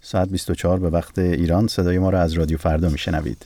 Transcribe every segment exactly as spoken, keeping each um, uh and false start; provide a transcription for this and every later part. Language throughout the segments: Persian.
ساعت بیست و چهار به وقت ایران صدای ما را از رادیو فردا میشنوید.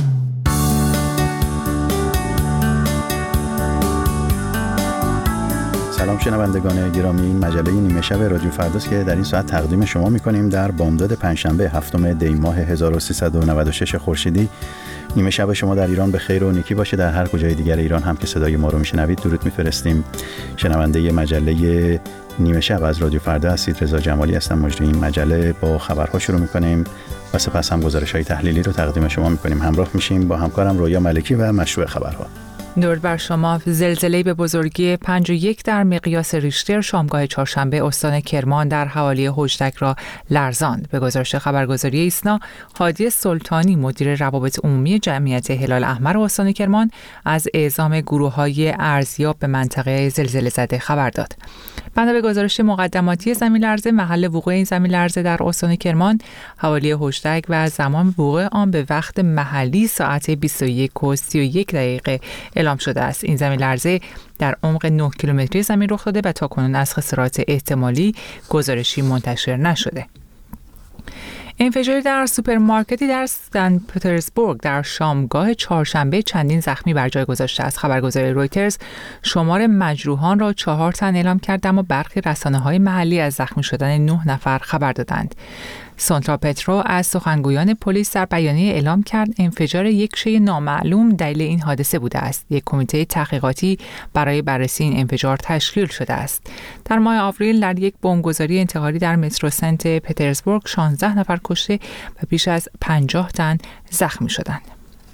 سلام شنوندگان گرامی، این مجله نیمه شب رادیو فرداست که در این ساعت تقدیم شما می‌کنیم در بامداد پنجشنبه هفتم دی ماه هزار و سیصد و نود و شش خورشیدی. نیمه شب شما در ایران به خیر و نیکی باشه. در هر کجای دیگر ایران هم که صدای ما رو میشنوید درود میفرستیم. شنونده مجله نیمه شب از رادیو فردا هستید. رضا جمالی هستم، مجری این مجله. با خبرها شروع می‌کنیم و سپس هم گزارش‌های تحلیلی رو تقدیم شما می‌کنیم. همراه میشیم با همکارم رویا ملکی و مشروع خبرها. درود بر شما. زلزله به بزرگی پنج و یک در مقیاس ریشتر شامگاه چهارشنبه استان کرمان در حوالی هجدک را لرزاند. به گزارش خبرگزاری ایسنا، هادی سلطانی مدیر روابط عمومی جمعیت هلال احمر استان کرمان از اعزام گروه‌های ارزیاب به منطقه زلزله زده خبر داد. بنا به گزارش مقدماتی زمین لرزه، محل وقوع این زمین لرزه در استان کرمان حوالی هجدک و زمان وقوع آن به وقت محلی ساعت بیست و یک و سی و یک دقیقه اعلام شده است. این زمین لرزه در عمق نه کیلومتری زمین رخ داده و تاکنون از خسارات احتمالی گزارشی منتشر نشده. انفجاری در سوپرمارکتی در سن پترزبورگ در شامگاه چهارشنبه چندین زخمی بر جای گذاشته است. خبرگزاری رویترز شمار مجروحان را چهار تن اعلام کرد، اما برخی رسانه‌های محلی از زخمی شدن نه نفر خبر دادند. سانترا پترو از سخنگویان پلیس در بیانیه اعلام کرد انفجار یک شی نامعلوم دلیل این حادثه بوده است. یک کمیته تحقیقاتی برای بررسی این انفجار تشکیل شده است. در ماه آوریل در یک بمبگذاری انتحاری در مترو سنت پترزبورگ شانزده نفر کشته و بیش از پنجاه تن زخمی شدند.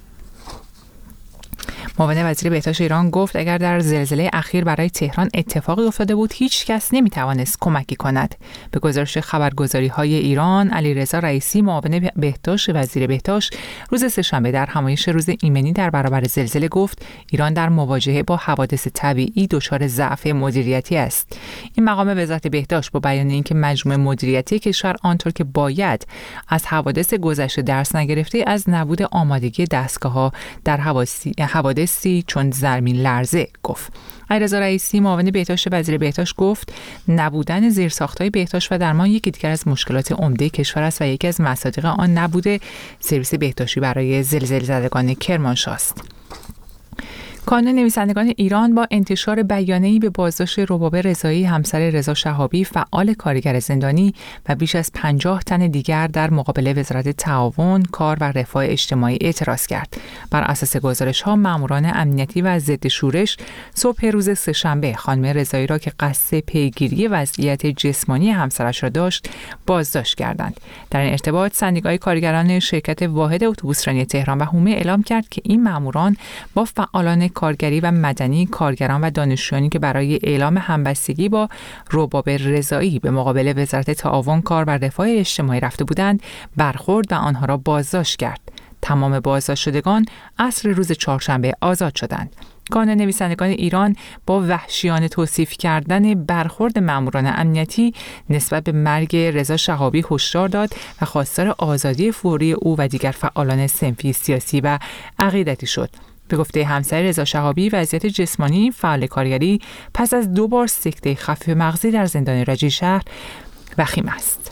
معاون وزیر بهداشت ایران گفت اگر در زلزله اخیر برای تهران اتفاقی افتاده بود هیچ کس نمیتوانست کمکی کند. به گزارش خبرگزاری‌های ایران، علیرضا رئیسی معاون بهداشت وزیر بهداشت روز سه‌شنبه در همایش روز ایمنی در برابر زلزله گفت ایران در مواجهه با حوادث طبیعی دچار ضعف مدیریتی است. این مقام وزارت بهداشت با بیان اینکه مجموعه مدیریتی کشور آنطور که باید از حوادث گذشته درس نگرفته از نبود آمادگی دستگاه‌ها در حوادث چون زمین لرزه گفت. علیرضا رئیسی معاون بهداشت وزیر بهداشت گفت نبودن زیرساخت‌های بهداشت و درمان یکی دیگر از مشکلات عمده کشور است و یکی از مصادیق آن نبود سرویس بهداشتی برای زلزله زدگان کرمانشاه است. کانون نویسندگان ایران با انتشار بیانیه‌ای به بازداشت ربابه رضایی همسر رضا شهابی فعال کارگر زندانی و بیش از پنجاه تن دیگر در مقابل وزارت تعاون، کار و رفاه اجتماعی اعتراض کرد. بر اساس گزارش‌ها ماموران امنیتی و ضد شورش صبح روز سه‌شنبه خانم رضایی را که قصد پیگیری وضعیت جسمانی همسرش را داشت بازداشت کردند. در این ارتباط سندیکای کارگران شرکت واحد اتوبوسرانی تهران و حومه اعلام کرد که این ماموران با فعالان کارگری و مدنی، کارگران و دانشجویانی که برای اعلام همبستگی با ربابه رضایی به مقابل وزارت تعاون، کار و رفاه اجتماعی رفته بودند برخورد و آنها را بازداشت کرد. تمام بازداشت شدگان عصر روز چهارشنبه آزاد شدند. کانون نویسندگان ایران با وحشیانه توصیف کردن برخورد ماموران امنیتی نسبت به مرگ رضا شهابی هشدار داد و خواستار آزادی فوری او و دیگر فعالان صنفی سیاسی و عقیدتی شد. به گفته همسر رضا شهابی وضعیت جسمانی فعال کارگری پس از دو بار سکته خفیف مغزی در زندان رجی شهر وخیم است.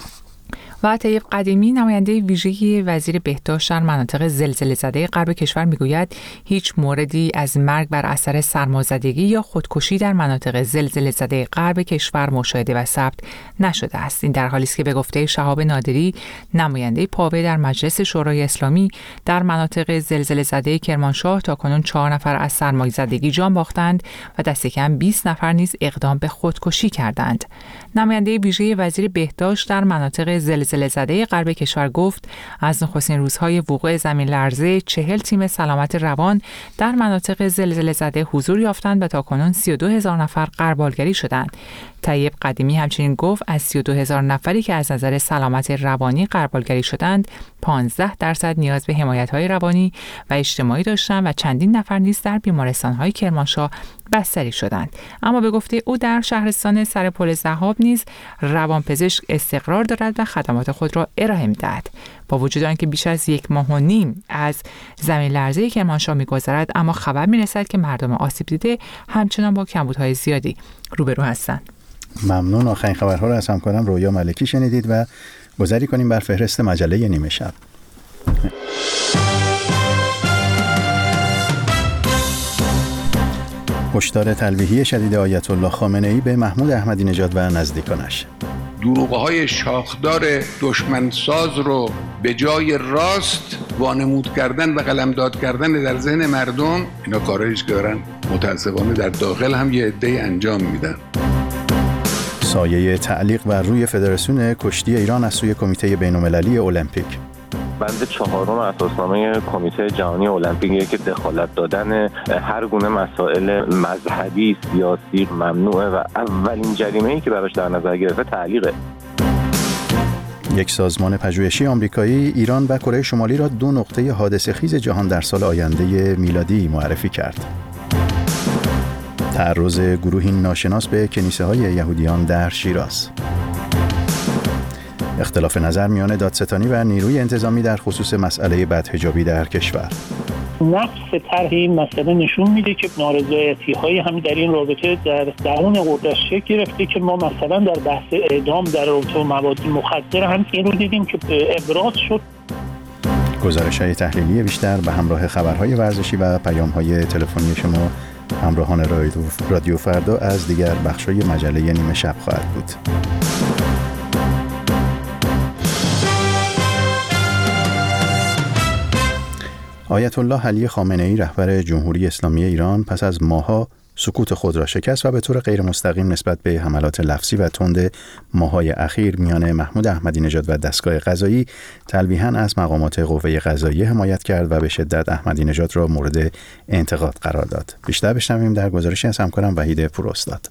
و طیب قدیمی نماینده ویژه وزیر بهداشت در مناطق زلزله زده غرب کشور میگوید هیچ موردی از مرگ بر اثر سرمازدگی یا خودکشی در مناطق زلزله زده غرب کشور مشاهده و ثبت نشده است. این در حالی است که به گفته شهاب نادری نماینده پاوه در مجلس شورای اسلامی در مناطق زلزله زده کرمانشاه تاکنون چهار نفر از سرمایه‌زدگی جان باختند و دست کم بیست نفر نیز اقدام به خودکشی کردند. نماینده ویژه وزیر بهداشت در مناطق زلزله زده غرب کشور گفت از نخستین روزهای وقوع زمین لرزه چهل تیم سلامت روان در مناطق زلزله زده حضور یافتند و تاکنون سی و دو هزار نفر غربالگری شدند. طیب قدیمی همچنین گفت از سی و دو هزار نفری که از نظر سلامت روانی غربالگری شدند پانزده درصد نیاز به حمایت‌های روانی و اجتماعی داشتند و چندین نفر نیز در بیمارستان‌های کرمانشاه بستری شدند. اما به گفته او در شهرستان سرپل ضحاب نیز روانپزشک استقرار دارد و خدمات خود را ارائه می‌دهد. با وجود آنکه بیش از یک ماه و نیم از زمین لرزه کرمانشاه می‌گذرد، اما خبر می‌رسد که مردم آسیب دیده همچنان با کمبودهای زیادی روبرو هستند. ممنون. آخرین خبرها رو از همکارم رویا ملکی شنیدید و گذری کنیم بر فهرست مجله نیمه شب. هشدار تلویحی شدید آیت الله خامنه ای به محمود احمدی نژاد و نزدیکانش. دروغ‌های شاخدار دشمنساز رو به جای راست وانمود کردن و قلمداد کردن در ذهن مردم، اینا کارهایی که دارن متاسفانه در داخل هم یه عده‌ای انجام میدن. سایه تعلیق بر روی فدراسیون کشتی ایران از سوی کمیته بین‌المللی المپیک. بند چهارم اساسنامه کمیته جهانی المپیکیه که دخالت دادن هر گونه مسائل مذهبی، سیاسی ممنوعه و اولین جریمه‌ای که براش در نظر گرفته تعلیقه. یک سازمان پژوهشی آمریکایی ایران و کره شمالی را دو نقطه حادثه‌خیز جهان در سال آینده میلادی معرفی کرد. تعرض گروهی ناشناس به کنیسه‌های یهودیان در شیراز. اختلاف نظر میان دادستانی و نیروی انتظامی در خصوص مسئله بدحجابی در کشور. نقص طرح این مسئله نشون میده که نارضایتی‌های هم در این رابطه در درون قدرت شکل گرفته که ما مثلا در بحث اعدام در رابطه با مواد مخدر هم این رو دیدیم که ابراز شد. گزارش‌های تحلیلی بیشتر به همراه خبرهای ورزشی و پیام‌های تلفنی شما همراهان رادیو فردا از دیگر بخش‌های مجله نیمه شب خواهد بود. آیت الله علی خامنه ای رهبر جمهوری اسلامی ایران پس از ماه‌ها سکوت خود را شکست و به طور غیر مستقیم نسبت به حملات لفظی و تند ماه‌های اخیر میان محمود احمدی نژاد و دستگاه قضایی تلویحاً از مقامات قوه قضاییه حمایت کرد و به شدت احمدی نژاد را مورد انتقاد قرار داد. بیشتر بشنویم در گزارشی از همکارم وحید پوراستاد.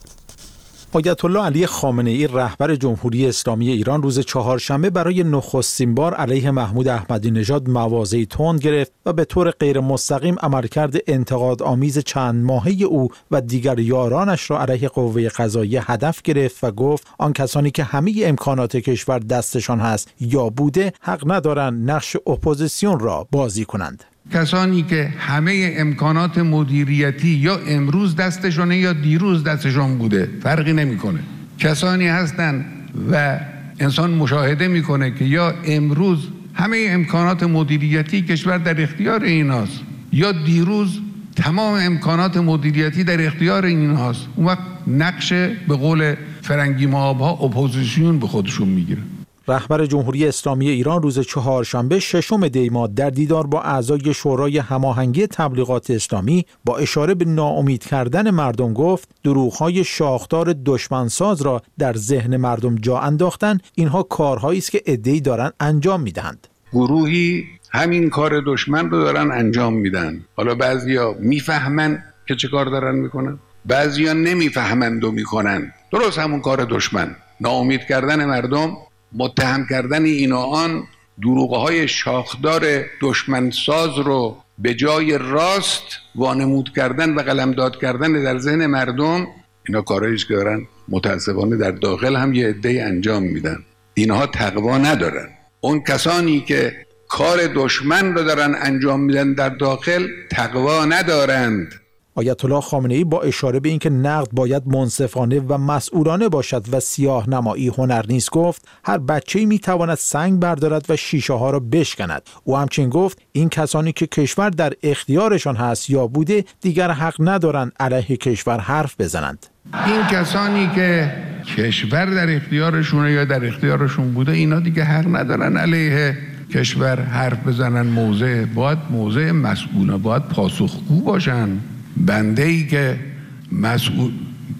آیت الله علی خامنه ای رهبر جمهوری اسلامی ایران روز چهارشنبه برای نخستین بار علیه محمود احمدی نژاد مواضعی تند گرفت و به طور غیر مستقیم عملکرد انتقاد آمیز چند ماهه او و دیگر یارانش را علیه قوه قضاییه هدف گرفت و گفت آن کسانی که همه امکانات کشور دستشان هست یا بوده حق ندارند نقش اپوزیسیون را بازی کنند. کسانی که همه امکانات مدیریتی یا امروز دستشونه یا دیروز دستشون بوده فرقی نمیکنه. کسانی هستن و انسان مشاهده میکنه که یا امروز همه امکانات مدیریتی کشور در اختیار ایناست یا دیروز تمام امکانات مدیریتی در اختیار ایناست. اون وقت نقش به قول فرنگی مآب‌ها اپوزیسیون به خودشون میگیره. رهبر جمهوری اسلامی ایران روز چهارشنبه ششم دی ماه در دیدار با اعضای شورای هماهنگی تبلیغات اسلامی با اشاره به ناامید کردن مردم گفت دروغ‌های شاخدار دشمنساز را در ذهن مردم جا انداختن اینها کارهایی است که عده‌ای دارن انجام میدهند. گروهی همین کار دشمن رو دارن انجام میدن. حالا بعضیا میفهمن که چه کار دارن میکنن، بعضیا نمیفهمند و میکنن. درست همون کار دشمن، ناامید کردن مردم، متهم کردن این و آن، دروغ‌های شاخدار دشمنساز رو به جای راست وانمود کردن و قلمداد کردن در ذهن مردم، اینا کارهایی که دارن متاسفانه در داخل هم یه عده‌ای انجام میدن. اینها تقوا ندارن. اون کسانی که کار دشمن رو دارن انجام میدن در داخل تقوا ندارند. آیت الله خامنه ای با اشاره به اینکه نقد باید منصفانه و مسئولانه باشد و سیاه نمایی هنر نیست گفت هر بچه‌ای میتواند سنگ بردارد و شیشه ها را بشکند. او همچنین گفت این کسانی که کشور در اختیارشان هست یا بوده دیگر حق ندارند علیه کشور حرف بزنند. این کسانی که کشور در اختیارشونه یا در اختیارشون بوده اینا دیگه حق ندارن علیه کشور حرف بزنن. موضع باید موضع مسئولانه، باید پاسخگو باشن. بنده ای که مسئول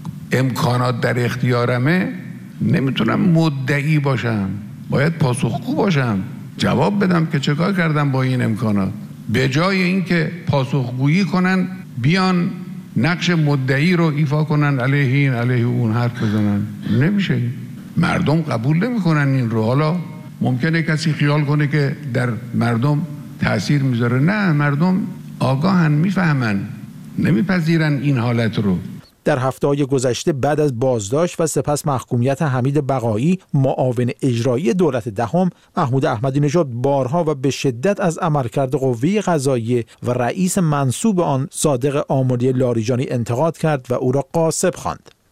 امکانات در اختیارمه نمیتونم مدعی باشم، باید پاسخگو باشم، جواب بدم که چه کار کردم با این امکانات. به جای اینکه پاسخگویی کنن بیان نقش مدعی رو ایفا کنن علیه این علیه اون حرف بزنن، نمیشه. مردم قبول نمیکنن این رو. حالا ممکنه کسی خیال کنه که در مردم تأثیر میذاره، نه، مردم آگاهن، میفهمن، نمیپذیرن این حالت رو. در هفته‌های گذشته بعد از بازداشت و سپس محکومیت حمید بقایی معاون اجرایی دولت دهم، محمود احمدی نژاد بارها و به شدت از عملکرد قوه قضاییه و رئیس منصوب آن صادق آملی لاریجانی انتقاد کرد و او را غاصب خواند.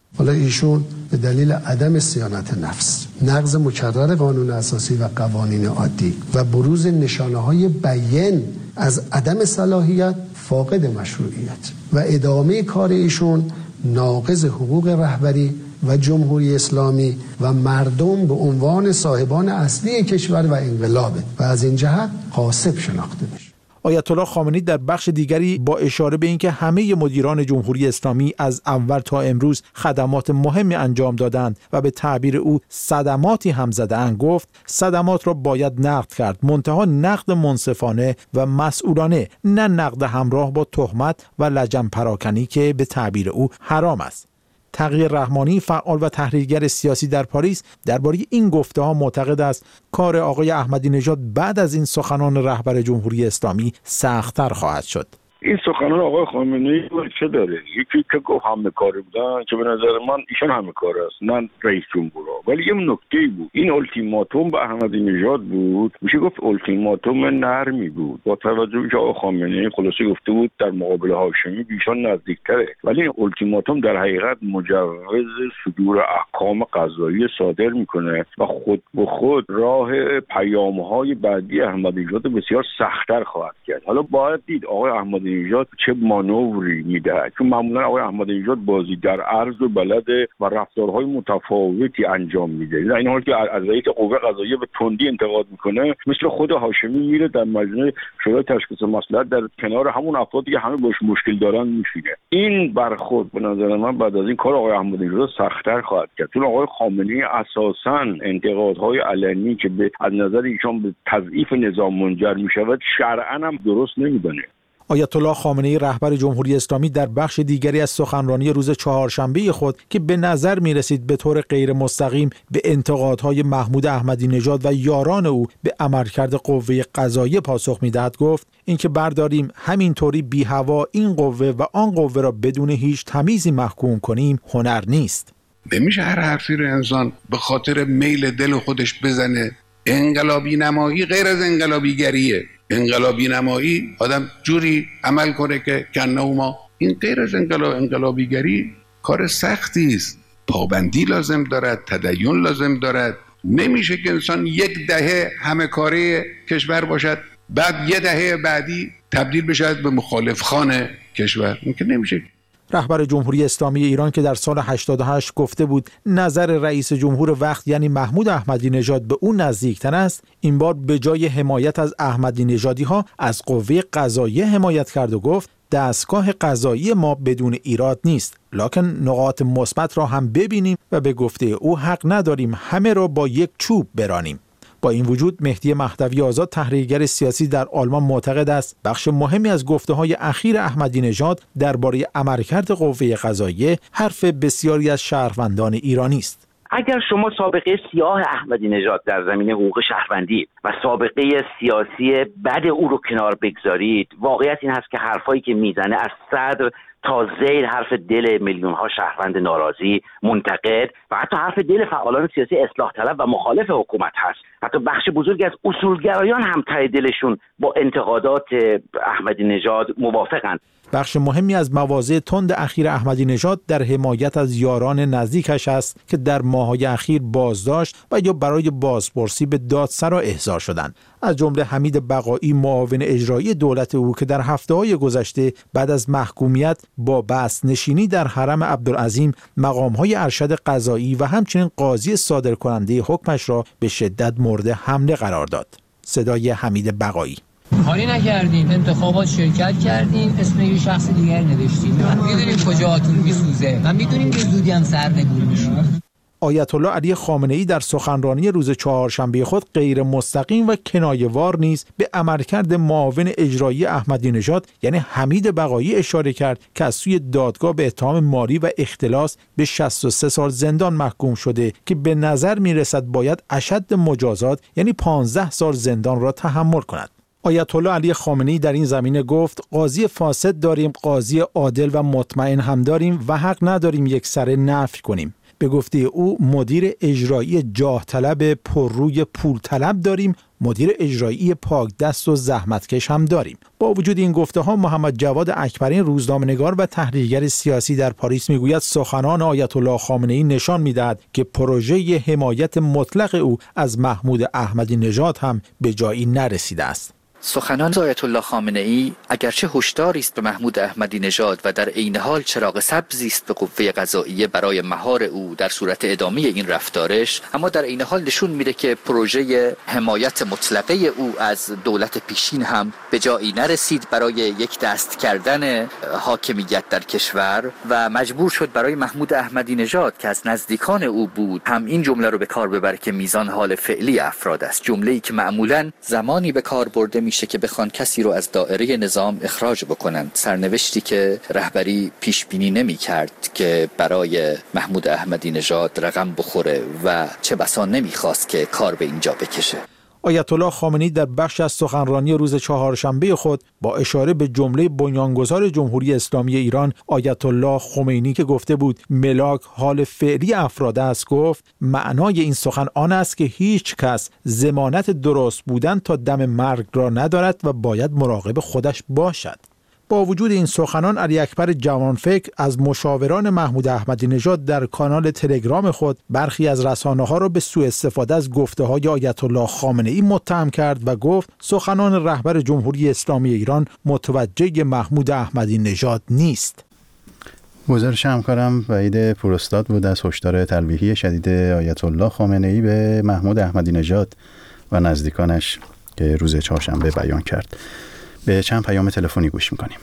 حالا ایشون به دلیل عدم صیانت نفس، نقض مکرر قانون اساسی و قوانین عادی و بروز نشانه‌های بیان از عدم صلاحیت، فاقد مشروعیت و ادامه کار ایشون ناقض حقوق رهبری و جمهوری اسلامی و مردم به عنوان صاحبان اصلی کشور و انقلابه و از این جهت غاصب شناخته میشه. آیت الله خامنه‌ای در بخش دیگری با اشاره به اینکه همه مدیران جمهوری اسلامی از اول تا امروز خدمات مهمی انجام دادند و به تعبیر او صدماتی هم زدند، گفت صدمات را باید نقد کرد، منتها نقد منصفانه و مسئولانه، نه نقد همراه با تهمت و لجن پراکنی که به تعبیر او حرام است. تقی رحمانی، فعال و تحریرگر سیاسی در پاریس، درباره این گفته‌ها معتقد است کار آقای احمدی نژاد بعد از این سخنان رهبر جمهوری اسلامی سخت‌تر خواهد شد. این سخنان آقای خامنه‌ای چه داره؟ یکی که گفت همه کاری بودن که به نظر من ایشون همه کار است، نه رئیس جمهور. ولی یه نکته بود، این التیماتوم به احمدی نژاد بود، میشه گفت التیماتوم نرمی بود، با توجه به که آقای خامنه‌ای خلاصه گفته بود در مقابل هاشمی بیشان نزدیکتره، ولی این التیماتوم در حقیقت مجوز صدور احکام قضایی صادر میکنه و خود به خود راه پیام‌های بعدی احمدی نژاد بسیار سخت‌تر خواهد کرد. حالا باید دید آقای احمدی نژاد چه مانوری میدهد، چون معمولا آقای احمدی نژاد بازی در عرض و بلده و رفتارهای متفاوتی انجام میده. در این حال که از رئیس قوه قضاییه به تندی انتقاد میکنه، مثل خود هاشمی میره در مجلس شورای تشخیص مصلحت در کنار همون افرادی که همه باش مشکل دارن میشینه. این برخورد به نظر من بعد از این کار آقای احمدی نژاد سخت‌تر خواهد کرد، چون آقای خامنه‌ای اساساً انتقادهای علنی که به از نظر ایشان به تضعیف نظام منجر میشود شرعاً هم درست نمیدونه. آیت الله خامنه‌ای رهبر جمهوری اسلامی در بخش دیگری از سخنرانی روز چهارشنبه خود که به نظر می رسید به طور غیر مستقیم به انتقادهای محمود احمدی نژاد و یاران او به عملکرد قوه قضاییه پاسخ می دهد، گفت اینکه برداریم همینطوری بی هوا این قوه و آن قوه را بدون هیچ تمیزی محکوم کنیم هنر نیست. نمیشه هر حرفی رو انسان به خاطر میل دل خودش بزنه. انقلابی نمایی غیر از انقلابیگریه. انقلابی نمایی آدم جوری عمل کنه که کنه ما، این غیر از انقلاب انقلابیگری کار سختی است، پابندی لازم دارد، تدین لازم دارد. نمیشه که انسان یک دهه همه کاره کشور باشد بعد یه دهه بعدی تبدیل بشد به مخالف خانه کشور، این که نمیشه. رهبر جمهوری اسلامی ایران که در سال هشتاد و هشت گفته بود نظر رئیس جمهور وقت یعنی محمود احمدی نژاد به او نزدیکتر است، این بار به جای حمایت از احمدی نژادی ها از قوه قضاییه حمایت کرد و گفت دستگاه قضایی ما بدون ایراد نیست، لکن نقاط مثبت را هم ببینیم و به گفته او حق نداریم همه را با یک چوب برانیم. با این وجود مهدی مهدوی آزاد تحریرگر سیاسی در آلمان معتقد است بخش مهمی از گفته‌های اخیر احمدی نژاد درباره عملکرد قوه قضاییه حرف بسیاری از شهروندان ایرانی است. اگر شما سابقه سیاه احمدی نژاد در زمینه حقوق شهروندی و سابقه سیاسی بد او رو کنار بگذارید، واقعیت این هست که حرفایی که میزنه از صدر تا زیر حرف دل میلیون ها شهروند ناراضی، منتقد و حتی حرف دل فعالان سیاسی اصلاح طلب و مخالف حکومت هست. حتی بخش بزرگی از اصولگرایان هم ته دلشون با انتقادات احمدی نژاد موافقند. بخش مهمی از مواضع تند اخیر احمدی نژاد در حمایت از یاران نزدیکش است که در ماه‌های اخیر بازداشت و یا برای بازپرسی به دادسرا احضار شدند. از جمله حمید بقایی معاون اجرایی دولت او که در هفته‌های گذشته بعد از محکومیت با بست نشینی در حرم عبدالعظیم مقام‌های ارشد قضایی و همچنین قاضی صادرکننده حکمش را به شدت مورد حمله قرار داد. صدای حمید بقایی: کاری نکردیم، انتخابات شرکت کردیم، اسم یه شخص دیگر نوشتیم. من میدونیم کجا آتون میسوزه، من میدونیم که زودی هم سرنگون میشیم. آیت الله علی خامنه‌ای در سخنرانی روز چهارشنبه خود غیر مستقیم و کنایه‌وار نیز به عملکرد معاون اجرایی احمدی نژاد یعنی حمید بقایی اشاره کرد که از سوی دادگاه به اتهام مالی و اختلاس به شصت و سه سال زندان محکوم شده که به نظر میرسد باید اشد مجازات یعنی پانزده سال زندان را تحمل کند. آیت الله علی خامنه‌ای در این زمینه گفت قاضی فاسد داریم، قاضی عادل و مطمئن هم داریم و حق نداریم یک سره نفی کنیم. به گفته او مدیر اجرایی جاه طلب پرروی پول طلب داریم، مدیر اجرایی پاکدست و زحمتکش هم داریم. با وجود این گفته ها، محمد جواد اکبرین، روزنامه‌نگار و تحلیلگر سیاسی در پاریس میگوید سخنان آیت الله خامنه‌ای نشان میدهد که پروژه حمایت مطلق او از محمود احمدی نژاد هم به جایی نرسیده است. سخنان آیت الله خامنه‌ای اگرچه هشداری است به محمود احمدی نژاد و در عین حال چراغ سبزی است به قوه قضائیه برای مهار او در صورت ادامه این رفتارش، اما در عین حال نشون میده که پروژه حمایت مطلقه او از دولت پیشین هم به جایی نرسید برای یک دست کردن حاکمیت در کشور و مجبور شد برای محمود احمدی نژاد که از نزدیکان او بود هم این جمله رو به کار ببره که میزان حال فعلی افراد است، جمله‌ای که معمولاً زمانی به کار برده میشه که بخوان کسی رو از دایره نظام اخراج بکنند، سرنوشتی که رهبری پیش بینی نمی کرد که برای محمود احمدی نژاد رقم بخوره و چه بسا نمی خواست که کار به اینجا بکشه. آیت الله خامنه‌ای در بخش از سخنرانی روز چهارشنبه خود با اشاره به جمله بنیانگذار جمهوری اسلامی ایران آیت الله خمینی که گفته بود ملاک حال فعلی افراد است، گفت معنای این سخن آن است که هیچ کس ضمانت درست بودن تا دم مرگ را ندارد و باید مراقب خودش باشد. با وجود این سخنان، علی اکبر جوانفکر از مشاوران محمود احمدی نژاد در کانال تلگرام خود برخی از رسانه‌ها را به سوء استفاده از گفته‌های آیت الله خامنه‌ای متهم کرد و گفت سخنان رهبر جمهوری اسلامی ایران متوجه محمود احمدی نژاد نیست. گزارش همکارم وحید پوراستاد بود از هشدار تلویحی شدید آیت الله خامنه‌ای به محمود احمدی نژاد و نزدیکانش که روز چهارشنبه بیان کرد. به چند پیام تلفنی گوش میکنیم.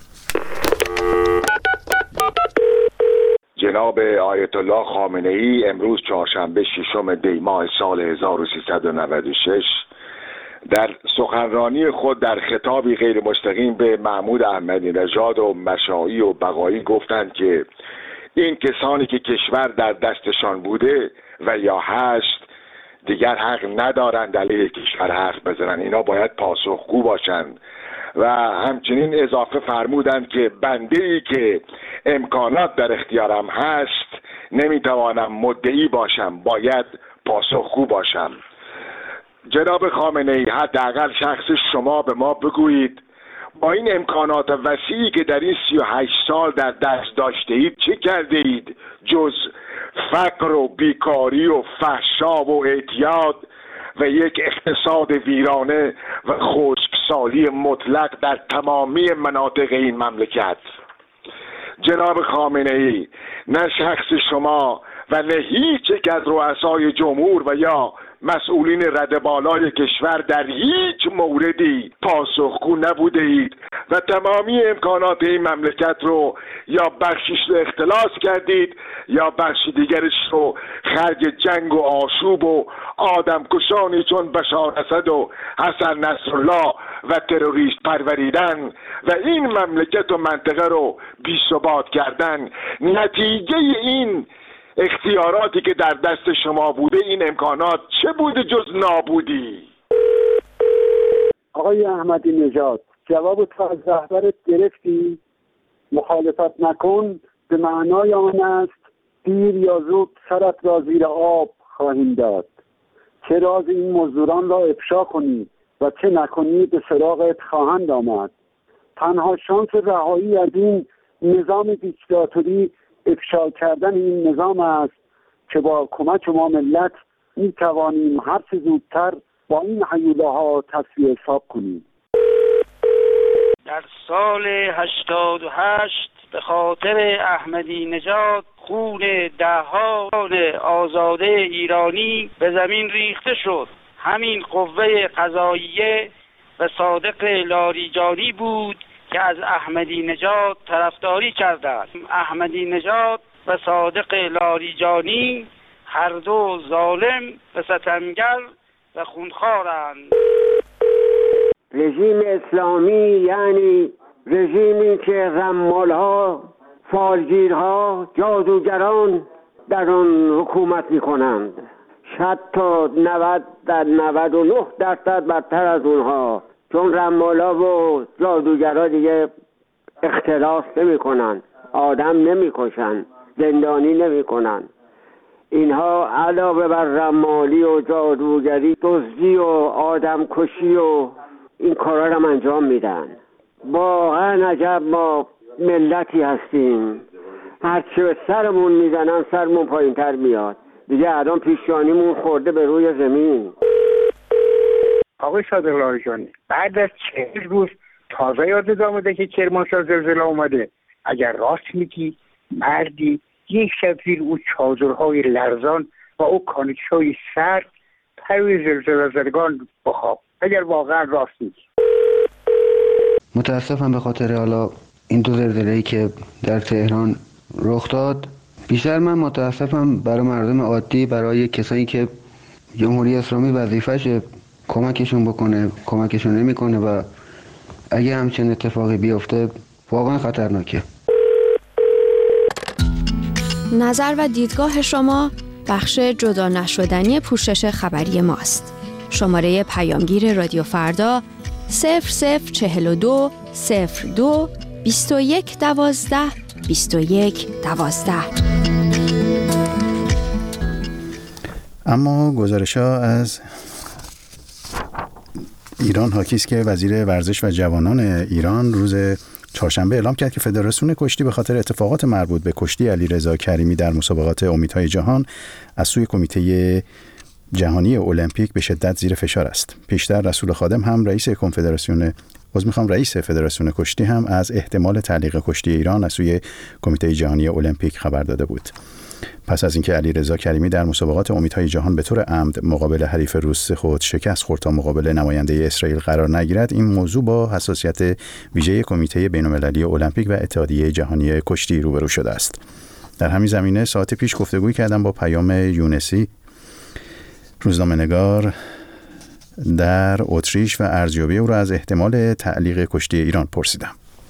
جناب آیت الله خامنه‌ای امروز چهارشنبه ششم دی ماه سال هزار و سیصد و نود و شش در سخنرانی خود در خطابی غیر مستقیم به محمود احمدی نژاد و مشائی و بقایی گفتند که این کسانی که کشور در دستشان بوده و یا هست دیگر حق ندارند علیه کشور حرف بزنند، اینا باید پاسخگو باشند. و همچنین اضافه فرمودند که بنده ای که امکانات در اختیارم هست نمیتوانم مدعی باشم، باید پاسخگو باشم. جناب خامنه‌ای، حداقل شخص شما به ما بگویید با این امکانات وسیعی که در این سی و هشت سال در دست داشته اید چه کرده اید جز فقر و بیکاری و فحشا و اعتیاد و یک اقتصاد ویرانه و خشکسالی مطلق در تمامی مناطق این مملکت؟ جناب خامنه‌ای، نه شخص شما و نه هیچ یک از رؤسای جمهور و یا مسئولین رده بالای کشور در هیچ موردی پاسخگو نبوده اید و تمامی امکانات این مملکت رو یا بخشش رو اختلاس کردید یا بخش دیگرش رو خرج جنگ و آشوب و آدم کشانی چون بشار اسد و حسن نصرالله و تروریست پروریدن و این مملکت و منطقه رو بی ثبات کردن. نتیجه این اختیاراتی که در دست شما بوده، این امکانات چه بوده جز نابودی؟ آقای احمدی نژاد، جواب تو از رهبرت گرفتی؟ مخالفت نکن به معنای آن است دیر یا زود سرت را زیر آب خواهیم داد. چه راز این مزدوران را افشا کنی و چه نکنی به سراغت خواهند آمد. تنها شانس رهایی از این نظام دیکتاتوری افشا کردن این نظام است که با کمک ما ملت می توانیم هر چه زودتر با این هیولاها تصفیه حساب کنیم. در سال هشتاد و هشت به خاطر احمدی نژاد خون دهان آزاده ایرانی به زمین ریخته شد. همین قوه قضاییه و صادق لاریجانی بود که از احمدی نژاد طرفداری کردند. احمدی نژاد و صادق لاریجانی هر دو ظالم و ستمگر و خونخوارند. رژیم اسلامی یعنی رژیمی که رمالها، فالگیرها، جادوگران در آن حکومت می کنند. شاید تا نود در نود و نه درصد بدتر از اونها، چون رمالا و جادوگرها دیگه اختلاس نمی کنن، آدم نمی کشن، زندانی نمی کنن. اینها علاوه بر رمالی و جادوگری، دزدی و آدم کشی و این کارا رو انجام میدن. واقعا عجب ما ملتی هستیم، هرچی به سرمون میزنن سرمون پایین تر میاد. دیگه الان پیشانیمون خورده به روی زمین. آقای صادق لاریجانی، بعد از چهل روز تازه یادت آمده که کرمانشاه زلزله اومده؟ اگر راست میگی مردی یک شب زیر او چادرهای لرزان و او کانیکشای سرد پروی زلزله زدگان بخواب، اگر واقعا راست میگی. متاسفم به خاطر حالا این دو زلزله‌ای که در تهران رخ داد. بیشتر من متاسفم برای مردم عادی، برای کسایی که جمهوری اسلامی وظیفه‌شه کمکشون بکنه، کمکشون نمیکنه و اگه همچین اتفاقی بیفته واقعا خطرناکه. نظر و دیدگاه شما بخش جدا نشدنی پوشش خبری ماست. شماره پیامگیر رادیو فردا صفر صفر چهل و دو صفر دو بیست و یک دوازده بیست و یک دوازده. اما گزارش‌ها از ایران حاکی است که وزیر ورزش و جوانان ایران روز چهارشنبه اعلام کرد که فدراسیون کشتی به خاطر اتفاقات مربوط به کشتی علیرضا کریمی در مسابقات امیدهای جهان از سوی کمیته جهانی المپیک به شدت زیر فشار است. پیشتر رسول خادم هم رئیس کنفدراسیون باز میخوام رئیس فدراسیون کشتی هم از احتمال تعلیق کشتی ایران از سوی کمیته جهانی المپیک خبر داده بود. پس از اینکه علیرضا کریمی در مسابقات امیدهای جهان به طور عمد مقابل حریف روس خود شکست خورد تا مقابل نماینده اسرائیل قرار نگیرد، این موضوع با حساسیت ویژه کمیته بین‌المللی المپیک و اتحادیه جهانی کشتی روبرو شده است. در همین زمینه ساعت پیش گفتگوی کردم با پیام یونسی، روزنامه‌نگار در اتریش، و ارزیابی او را از احتمال تعلیق کشتی ایران پرسیدم.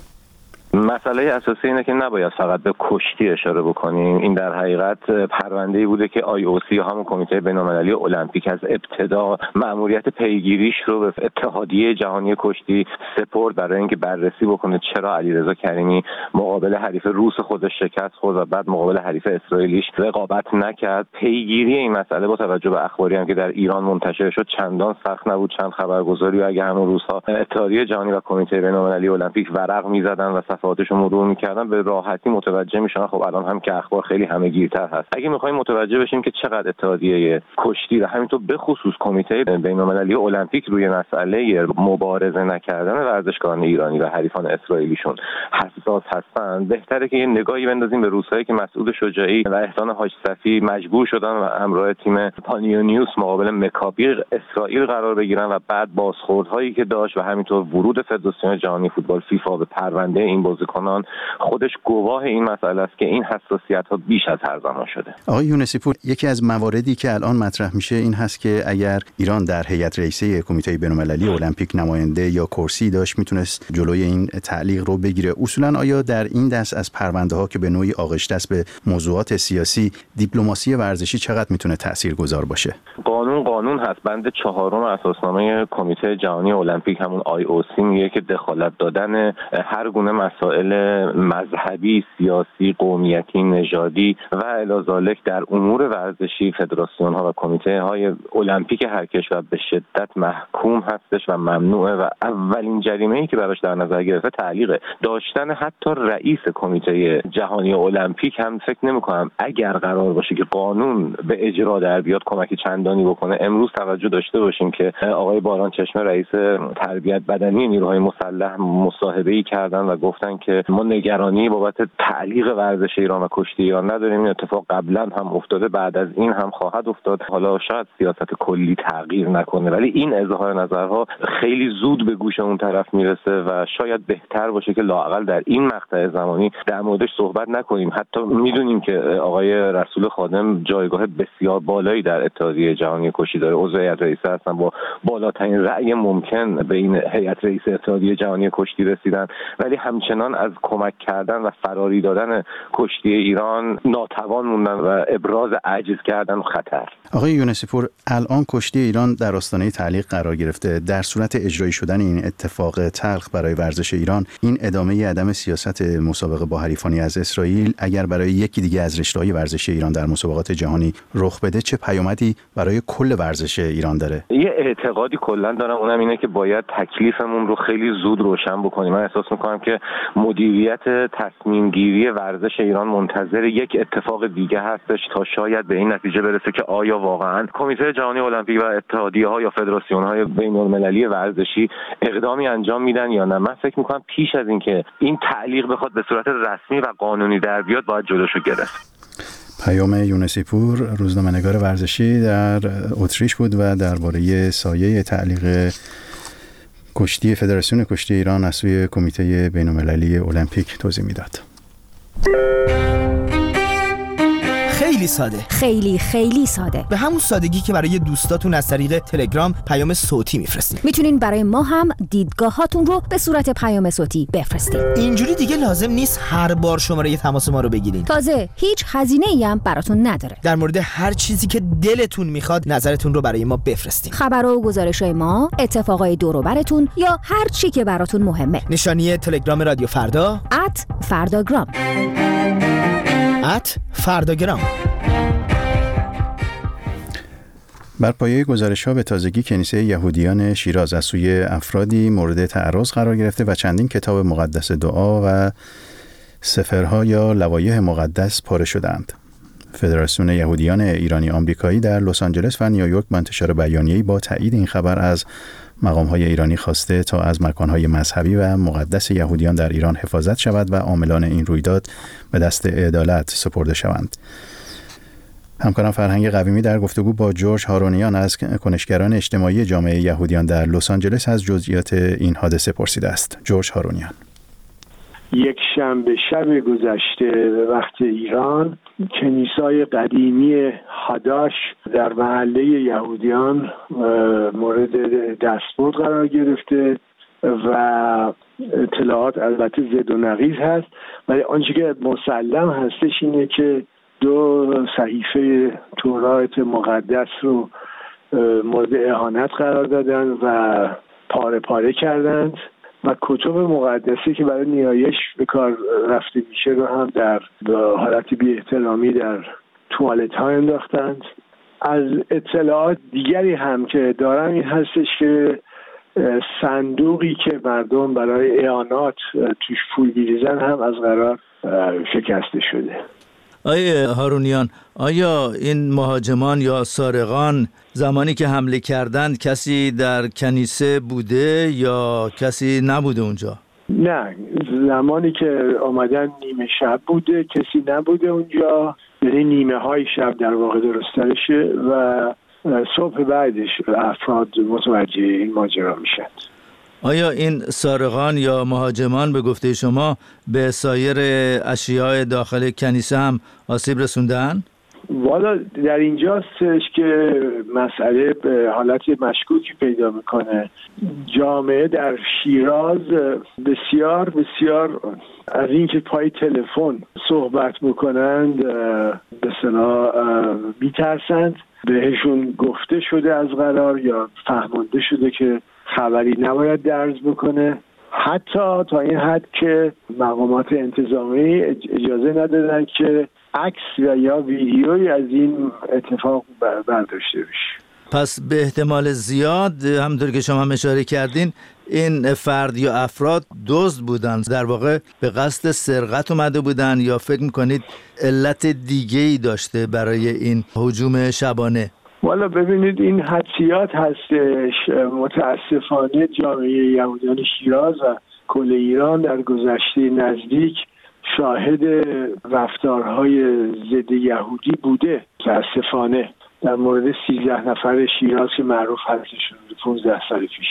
مسئله اساسی اینه که نباید فقط به کشتی اشاره بکنیم. این در حقیقت پرونده‌ای بوده که آی او سی، همون کمیته بین‌المللی المپیک، از ابتدا مأموریت پیگیریش رو به اتحادیه جهانی کشتی سپرد برای اینکه بررسی بکنه چرا علیرضا کریمی مقابل حریف روس خودش شکست خورد و بعد مقابل حریف اسرائیلیش رقابت نکرد. پیگیری این مسئله با توجه به اخباری هم که در ایران منتشر شد چندان سخت نبود. چند خبرگزاری و اگه همون روزها اتحادیه جهانی و کمیته بین‌المللی المپیک ورق می‌زدن و صفحاتشو مرور می‌کردن به راحتی متوجه میشن. خب الان هم که اخبار خیلی همه‌گیرتر هست. اگه می‌خوایم متوجه بشیم که چقدر اتحادیه کشتی و همینطور به خصوص کمیته بین‌المللی المپیک روی مسئله مبارزه نکردن ورزشکاران ایرانی و حریفان اسرائیلیشون حساس هستن، بهتره که یه نگاهی بندازیم به روزهایی که مسعود شجاعی و احسان حاج صفی مجبور شدن و همراه تیم پانیونیوس مقابل مکابی اسرائیل قرار بگیرن و بعد بازخوردهایی که داشت و همینطور ورود فدراسیون جهانی فوتبال فیفا به پرونده این بازیکنان خودش گواه این مسئله است که این حساسیت‌ها بیش از هر زمان شده. آقای یونسی پور، یکی از مواردی که الان مطرح میشه این هست که اگر ایران در هیئت رئیسه کمیته بین‌المللی المپیک نماینده یا کرسی داشت میتونست جلوی این تعلیق رو بگیره. اصولاً آیا در این دست از پرونده‌ها که به نوعی آغشته است به موضوعات سیاسی، دیپلماسی ورزشی چقدر میتونه تاثیرگذار باشه؟ قانون قانون هست. بند چهارم اساسنامه کمیته جهانی المپیک همون آی او سی میگه که دخالت دادن هر گونه مسائل مذهبی، سیاسی، قومیتی، نژادی و الی ذالک در امور ورزشی فدراسیون ها و کمیته های المپیک هر کشور به شدت محکوم هستش و ممنوعه و اولین جریمه‌ای که براش در نظر گرفته تعلیق داشتن حتی رئیس کمیته جهانی المپیک هم فکر نمی‌کنم اگر قرار باشه که قانون به اجرا در بیاد کمکی چندانی بکنه. امروز توجه داشته باشیم که آقای باران چشمه رئیس تربیت بدنی نیروهای مسلح مصاحبه‌ای کردن و گفتن که ما نگرانی بابت تعلیق ورزش ایران و کشتی ایران نداریم. این اتفاق قبلا هم افتاده، بعد از این هم خواهد افتاد. حالا شاید سیاست کلی تغییر نکنه، ولی این اظهار نظرها خیلی زود به گوش اون طرف میرسه و شاید بهتر باشه که لااقل در این مقطع زمانی در موردش صحبت نکنیم. حتی میدونیم که آقای رسول خادم جایگاه بسیار بالایی در اتحادیه جهانی کشتی داره، عضو هیئت رئیسه هستن، با بالاترین رأی ممکن به این هیئت رئیسه اتحادیه جهانی کشتی رسیدن، ولی همچنان همچنان از کمک کردن و فراری دادن کشتی ایران ناتوان موندن و ابراز عجز کردن و خطر. آقای یونسی پور، الان کشتی ایران در آستانه تعلیق قرار گرفته. در صورت اجرایی شدن این اتفاق تلخ برای ورزش ایران، این ادامه عدم سیاست مسابقه با حریفانی از اسرائیل اگر برای یکی دیگه از رشته‌های ورزشی ایران در مسابقات جهانی رخ بده، چه پیامدی برای کل ورزش ایران داره؟ یه اعتقادی کلا دارم، اونم اینه که باید تکلیفمون رو خیلی زود روشن بکنیم. من احساس می‌کنم که مدیریت تصمیم گیری ورزش ایران منتظر یک اتفاق دیگه هستش تا شاید به این نتیجه برسه که آیا واقعا کمیته جهانی المپیک و اتحادیه‌ها یا فدراسیون‌های بین‌المللی ورزشی اقدامی انجام میدن یا نه. من فکر می‌کنم پیش از اینکه این تعلیق بخواد به صورت رسمی و قانونی در بیاد باید جلوشو گرفت. پیام یونسی پور، روزنامه‌نگار ورزشی در اتریش بود و درباره سایه تعلیق کشتی فدراسیون کشتی ایران از سوی کمیته بین‌المللی المپیک توضیح میداد. خیلی ساده، خیلی خیلی ساده، به همون سادگی که برای دوستاتون از طریق تلگرام پیام صوتی میفرستین. میتونین برای ما هم دیدگاهاتون رو به صورت پیام صوتی بفرستین. اینجوری دیگه لازم نیست هر بار شماره تماس ما رو بگیرین. تازه هیچ هزینه‌ای هم براتون نداره. در مورد هر چیزی که دلتون میخواد نظرتون رو برای ما بفرستین. خبر و گزارش‌های ما، اتفاقای دور و براتون یا هر چی که براتون مهمه. نشانی تلگرام رادیو فردا ات فرداگرام ات فرداگرام. بر پایه گزارش‌ها به تازگی کنیسه یهودیان شیراز از سوی افرادی مورد تعرض قرار گرفته و چندین کتاب مقدس دعا و سفرها یا لوایح مقدس پاره شدند. فدراسیون یهودیان ایرانی آمریکایی در لس آنجلس و نیویورک با انتشار بیانیه‌ای با تایید این خبر از مقام‌های ایرانی خواسته تا از مکان‌های مذهبی و مقدس یهودیان در ایران حفاظت شود و عاملان این رویداد به دست عدالت سپرده شوند. همکارم فرهنگ قویمی در گفتگو با جورج هارونیان از کنشگران اجتماعی جامعه یهودیان در لس آنجلس از جزئیات این حادثه پرسیده است. جورج هارونیان: یک شنبه شب گذشته به وقت ایران، کنیسای قدیمی هاداش در محله یهودیان مورد دستبرد قرار گرفته و اطلاعات البته زد و نقیض هست، ولی آنچه که مسلم هستش اینه که دو صحیفه تورات مقدس رو مورد اهانت قرار دادن و پاره پاره کردند و کتب مقدسی که برای نیایش به کار رفته میشه رو هم در حالت بی احترامی در توالت ها انداختند. از اطلاعات دیگری هم که دارم این هستش که صندوقی که مردم برای اعانات توش پول می‌ریزن هم از قرار شکسته شده. آیه هارونیان، آیا این مهاجمان یا سارقان زمانی که حمله کردند کسی در کنیسه بوده یا کسی نبوده اونجا؟ نه، زمانی که آمدن نیمه شب بوده، کسی نبوده اونجا، یعنی نیمه های شب در واقع درسترشه و صبح بعدش افراد متوجه این ماجرا میشن. آیا این سارقان یا مهاجمان به گفته شما به سایر اشیاء داخل کنیسه هم آسیب رسوندن؟ والا در اینجاستش که مسئله به حالت مشکوکی پیدا میکنه. جامعه در شیراز بسیار بسیار از اینکه پای تلفن صحبت بکنند به اصطلاح میترسند. بهشون گفته شده از قرار یا فهمانده شده که خبری نباید درز بکنه، حتی تا این حد که مقامات انتظامی اجازه ندادن که عکس و یا ویدیویی از این اتفاق برداشته بشه. پس به احتمال زیاد همونطور که شما هم اشاره کردین این فرد یا افراد دزد بودن، در واقع به قصد سرقت اومده بودن، یا فکر میکنید علت دیگه‌ای داشته برای این هجوم شبانه؟ والا ببینید این حدسیات هستش. متاسفانه جامعه یهودیان شیراز و کل ایران در گذشته نزدیک شاهد رفتارهای ضد یهودی بوده. متاسفانه در مورد سیزده نفر شیراز که معروف هستشون پانزده سال پیش،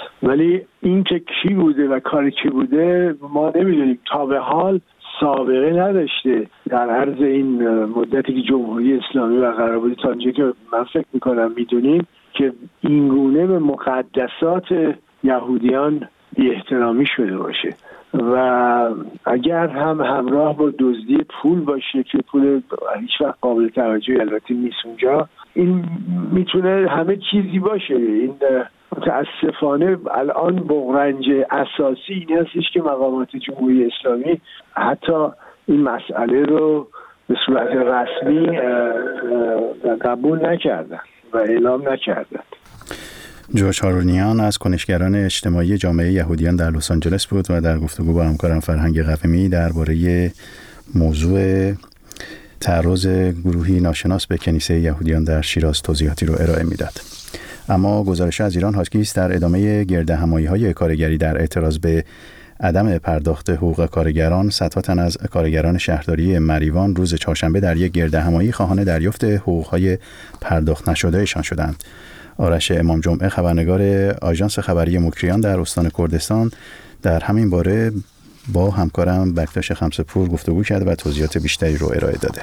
ولی این که کی بوده و کار کی بوده ما نمیدونیم. تا به حال سابقه نداشته در عرض این مدتی که جمهوری اسلامی برقرار بوده. تا اینجا که من فکر میکنم میدونیم که اینگونه به مقدسات یهودیان بی احترامی شده باشه و اگر هم همراه با دزدی پول باشه که پول هیچ وقت قابل توجه البته نیست اونجا، این میتونه همه چیزی باشه. این متاسفانه الان بغرنج اساسی این هستش که مقامات جمهوری اسلامی حتی این مسئله رو به صورت رسمی قبول نکردن و اعلام نکردن. جورج هارونیان از کنشگران اجتماعی جامعه یهودیان در لس آنجلس بود و در گفتگو با همکارم فرهنگ قویمی درباره موضوع تعرض گروهی ناشناس به کنیسه یهودیان در شیراز توضیحاتی رو ارائه میداد. اما گزارش از ایران حاکی است در ادامه گردهمایی‌های کارگری در اعتراض به عدم پرداخت حقوق کارگران، صدها تن از کارگران شهرداری مریوان روز چهارشنبه در یک گردهمایی خواهان دریافت حقوق‌های پرداخت نشدهشان شدند. آرش امام جمعه خبرنگار آژانس خبری مکریان در استان کردستان در همین باره با همکارم بکتاش خمسه‌پور گفتگو کرد و توضیحات بیشتری رو ارائه داده.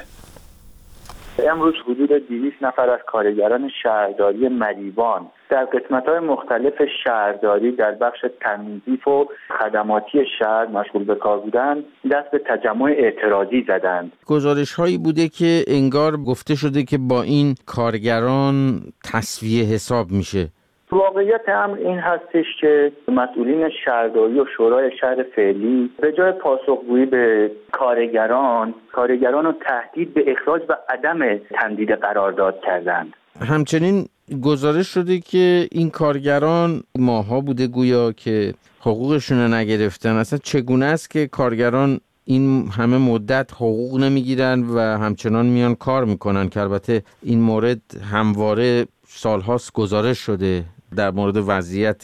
امروز حدود دویست نفر از کارگران شهرداری مریوان در قسمت‌های مختلف شهرداری در بخش تنظیف و خدماتی شهر مشغول به کار بودند، دست به تجمع اعتراضی زدند. گزارش‌هایی بوده که انگار گفته شده که با این کارگران تسویه حساب میشه. واقعیت امر این هستش که مسئولین شهرداری و شورای شهر فعلی به جای پاسخگویی به کارگران، کارگران رو تهدید به اخراج و عدم تمدید قرارداد کردند. همچنین گزارش شده که این کارگران ماها بوده گویا که حقوقشون رو نگرفتن. اصلا چگونه است که کارگران این همه مدت حقوق نمیگیرن و همچنان میان کار میکنن که البته این مورد همواره سالهاست گزارش شده در مورد وضعیت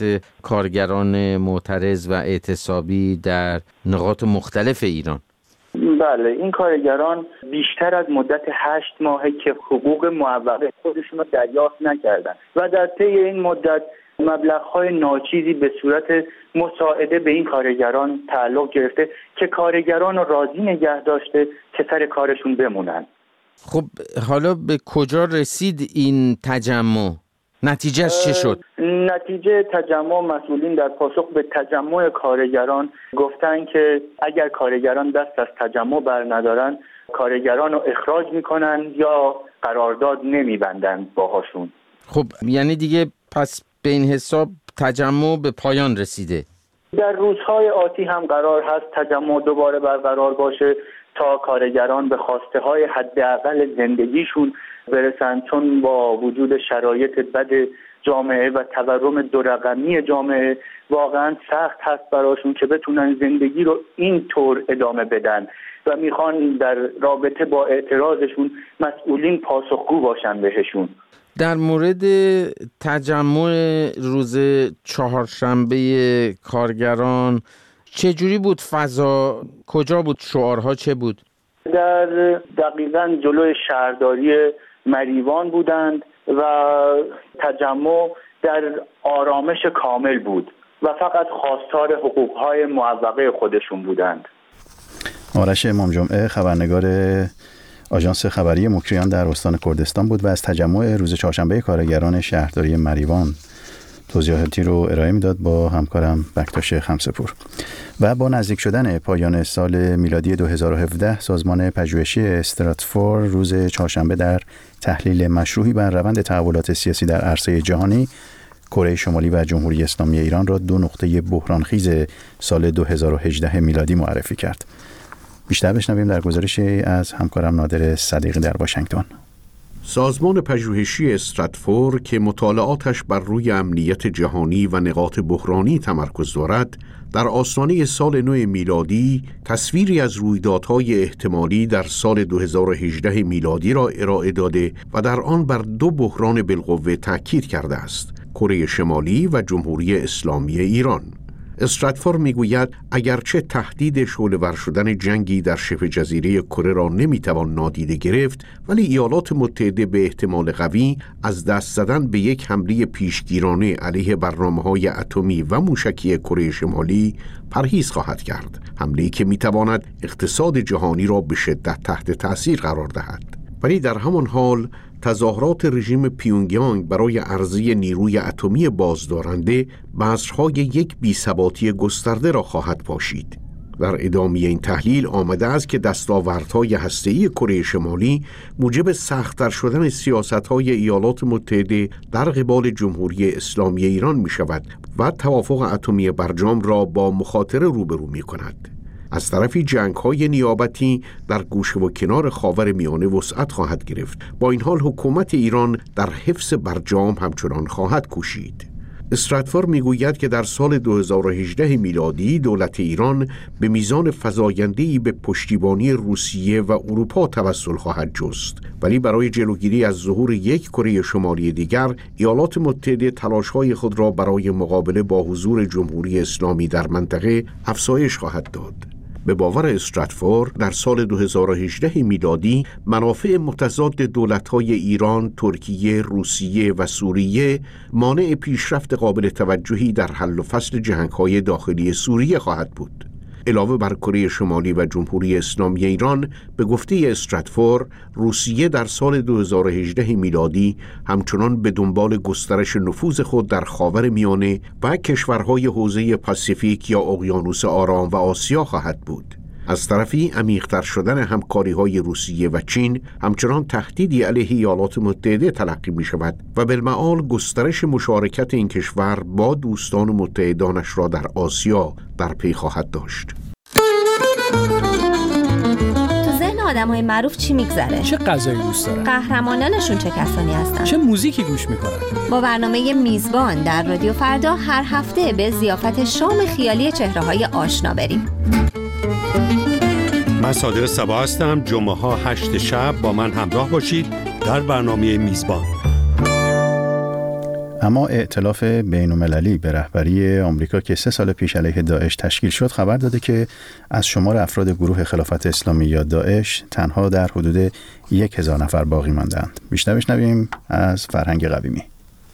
کارگران معترض و اعتصابی در نقاط مختلف ایران. بله، این کارگران بیشتر از مدت هشت ماهه که حقوق معوقه خودشون رو دریافت نکردن و در طی این مدت مبلغ‌های ناچیزی به صورت مساعده به این کارگران تعلق گرفته که کارگران رو راضی نگه داشته که سر کارشون بمونن. خب حالا به کجا رسید این تجمع؟ نتیجهش چه شد؟ نتیجه تجمع، مسئولین در پاسخ به تجمع کارگران گفتن که اگر کارگران دست از تجمع بر ندارن، کارگران رو اخراج میکنن یا قرارداد نمیبندن باهاشون. خب یعنی دیگه پس به این حساب تجمع به پایان رسیده؟ در روزهای آتی هم قرار هست تجمع دوباره برقرار باشه تا کارگران به خواسته های حداقل زندگیشون برسن، چون با وجود شرایط بد جامعه و تورم دو رقمی جامعه واقعا سخت هست براشون که بتونن زندگی رو این طور ادامه بدن و میخوان در رابطه با اعتراضشون مسئولین پاسخگو باشن بهشون. در مورد تجمع روز چهارشنبه کارگران چجوری بود فضا؟ کجا بود؟ شعارها چه بود؟ در دقیقاً جلوی شهرداری مریوان بودند و تجمع در آرامش کامل بود و فقط خواستار حقوقهای معوقه خودشون بودند. آرش امام جمعه خبرنگار آژانس خبری مکریان در استان کردستان بود و از تجمع روز چهارشنبه کارگران شهرداری مریوان توضیحاتی رو ارائه میداد با همکارم بکتاش خمسه‌پور. و با نزدیک شدن پایان سال میلادی دو هزار و هفده، سازمان پژوهشی استراتفور روز چهارشنبه در تحلیل مشروحی بر روند تحولات سیاسی در عرصه جهانی، کره شمالی و جمهوری اسلامی ایران را دو نقطه بحرانخیز سال دو هزار و هجده میلادی معرفی کرد. بیشتر بشنویم در گزارشی از همکارم نادر صدیقی در واشنگتن. سازمان پژوهشی استراتفور که مطالعاتش بر روی امنیت جهانی و نقاط بحرانی تمرکز دارد، در آستانه سال نو میلادی تصویری از رویدادهای احتمالی در سال دو هزار و هجده میلادی را ارائه داده و در آن بر دو بحران بالقوه تاکید کرده است: کره شمالی و جمهوری اسلامی ایران. استراتفور میگوید اگرچه تهدید شعله‌ور شدن جنگی در شبه جزیره کره را نمیتوان نادیده گرفت، ولی ایالات متحده به احتمال قوی از دست زدن به یک حمله پیشگیرانه علیه برنامه‌های اتمی و موشکی کره شمالی پرهیز خواهد کرد، حمله‌ای که میتواند اقتصاد جهانی را به شدت تحت تأثیر قرار دهد. ولی در همان حال تظاهرات رژیم پیونگیانگ برای عرضه نیروی اتمی بازدارنده بذرهای یک بی‌ثباتی گسترده را خواهد پاشید. در ادامه این تحلیل آمده است که دستاوردهای هسته‌ای کره شمالی موجب سخت‌تر شدن سیاست‌های ایالات متحده در قبال جمهوری اسلامی ایران می‌شود و توافق اتمی برجام را با مخاطره روبرو می‌کند. از طرفی جنگ‌های نیابتی در گوشه و کنار خاورمیانه وسعت خواهد گرفت. با این حال حکومت ایران در حفظ برجام همچنان خواهد کوشید. استراتفور میگوید که در سال دو هزار و هجده میلادی دولت ایران به میزان فزاینده‌ای به پشتیبانی روسیه و اروپا توسل خواهد جست، ولی برای جلوگیری از ظهور یک کره شمالی دیگر ایالات متحده تلاش‌های خود را برای مقابله با حضور جمهوری اسلامی در منطقه افزایش خواهد داد. به باور استراتفور در سال دو هزار و هجده میلادی منافع متضاد دولت‌های ایران، ترکیه، روسیه و سوریه مانع پیشرفت قابل توجهی در حل و فصل جنگ‌های داخلی سوریه خواهد بود. علاوه بر کره شمالی و جمهوری اسلامی ایران، به گفته استراتفور، روسیه در سال دو هزار و هجده میلادی همچنان به دنبال گسترش نفوذ خود در خاورمیانه و کشورهای حوزه پاسیفیک یا اقیانوس آرام و آسیا خواهد بود. از طرفی عمیق‌تر شدن همکاری‌های روسیه و چین همچنان تهدیدی علیه ایالات متحده تلقی می‌شود و بالمعال گسترش مشارکت این کشور با دوستان و متحدانش را در آسیا در پی خواهد داشت. تو ذهن آدم‌های معروف چی میگذره؟ چه غذایی دوست دارن؟ قهرمانانشون چه کسانی هستن؟ چه موزیکی گوش میکنن؟ با برنامه میزبان در رادیو فردا هر هفته به ضیافت شام خیالی چهره‌های آشنا بریم. من صادق صبا هستم. جمعه ها هشت شب با من همراه باشید در برنامه میزبان. اما ائتلاف بین‌المللی به رهبری آمریکا که سه سال پیش علیه داعش تشکیل شد خبر داده که از شمار افراد گروه خلافت اسلامی یا داعش تنها در حدود یک هزار نفر باقی ماندند. بیشتر بشنویم از فرهنگ قویمی.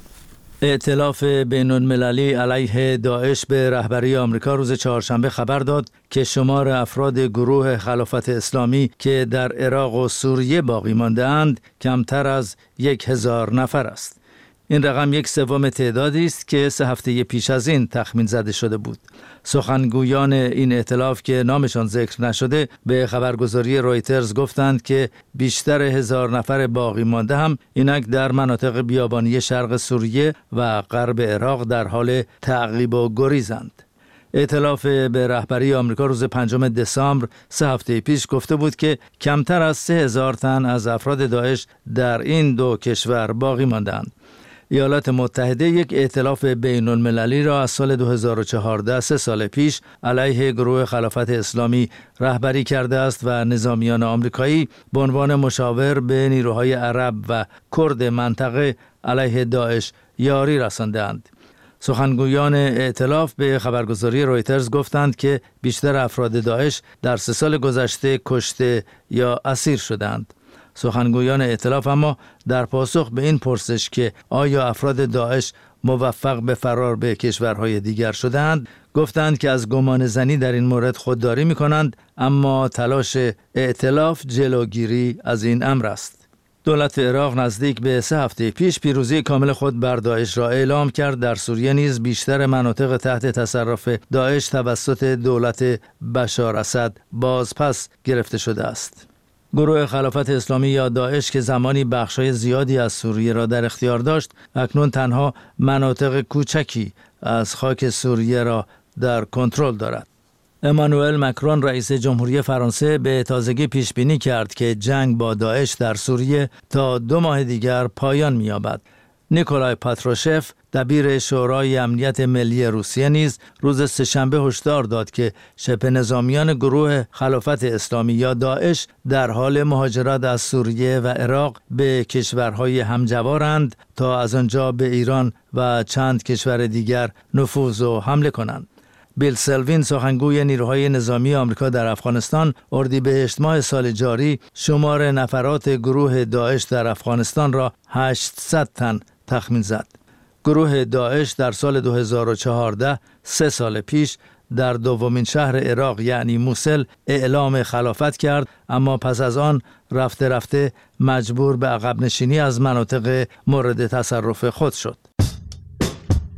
ائتلاف بین‌المللی علیه داعش به رهبری آمریکا روز چهارشنبه خبر داد که شمار افراد گروه خلافت اسلامی که در عراق و سوریه باقی مانده‌اند کمتر از یک هزار نفر است. این رقم یک سوم تعدادی است که سه هفته پیش از این تخمین زده شده بود. سخنگویان این ائتلاف که نامشان ذکر نشده به خبرگزاری رویترز گفتند که بیشتر هزار نفر باقی مانده هم اینک در مناطق بیابانی شرق سوریه و غرب عراق در حال تعقیب و گریزند. ائتلاف به رهبری آمریکا روز پنجم دسامبر سه هفته پیش گفته بود که کمتر از سه هزار تن از افراد داعش در این دو کشور باقی ماندند. ایالات متحده یک ائتلاف بین المللی را از سال دو هزار و چهارده، سه سال پیش، علیه گروه خلافت اسلامی رهبری کرده است و نظامیان آمریکایی به عنوان مشاور به نیروهای عرب و کرد منطقه علیه داعش یاری رساندند. سخنگویان ائتلاف به خبرگزاری رویترز گفتند که بیشتر افراد داعش در سه سال گذشته کشته یا اسیر شدند. سخنگویان ائتلاف اما در پاسخ به این پرسش که آیا افراد داعش موفق به فرار به کشورهای دیگر شدند، گفتند که از گمان زنی در این مورد خودداری می کنند، اما تلاش ائتلاف جلوگیری از این امر است. دولت عراق نزدیک به سه هفته پیش پیروزی کامل خود بر داعش را اعلام کرد. در سوریه نیز بیشتر مناطق تحت تصرف داعش توسط دولت بشار اسد بازپس گرفته شده است. گروه خلافت اسلامی یا داعش که زمانی بخشای زیادی از سوریه را در اختیار داشت، اکنون تنها مناطق کوچکی از خاک سوریه را در کنترل دارد. امانوئل مکرون رئیس جمهوری فرانسه به تازگی پیش بینی کرد که جنگ با داعش در سوریه تا دو ماه دیگر پایان می‌یابد. نیکولای پاتروشف دبیر شورای امنیت ملی روسیه نیز روز سه‌شنبه هشدار داد که شبه نظامیان گروه خلافت اسلامی یا داعش در حال مهاجرت از سوریه و عراق به کشورهای همجوارند تا از آنجا به ایران و چند کشور دیگر نفوذ و حمله کنند. بیل سلوین سخنگوی نیروهای نظامی آمریکا در افغانستان اردیبهشت ماه سال جاری شمار نفرات گروه داعش در افغانستان را هشتصد تن تخمین زد. گروه داعش در سال دو هزار و چهارده، سه سال پیش، در دومین شهر عراق یعنی موسل اعلام خلافت کرد، اما پس از آن رفته رفته مجبور به عقب نشینی از مناطق مورد تصرف خود شد.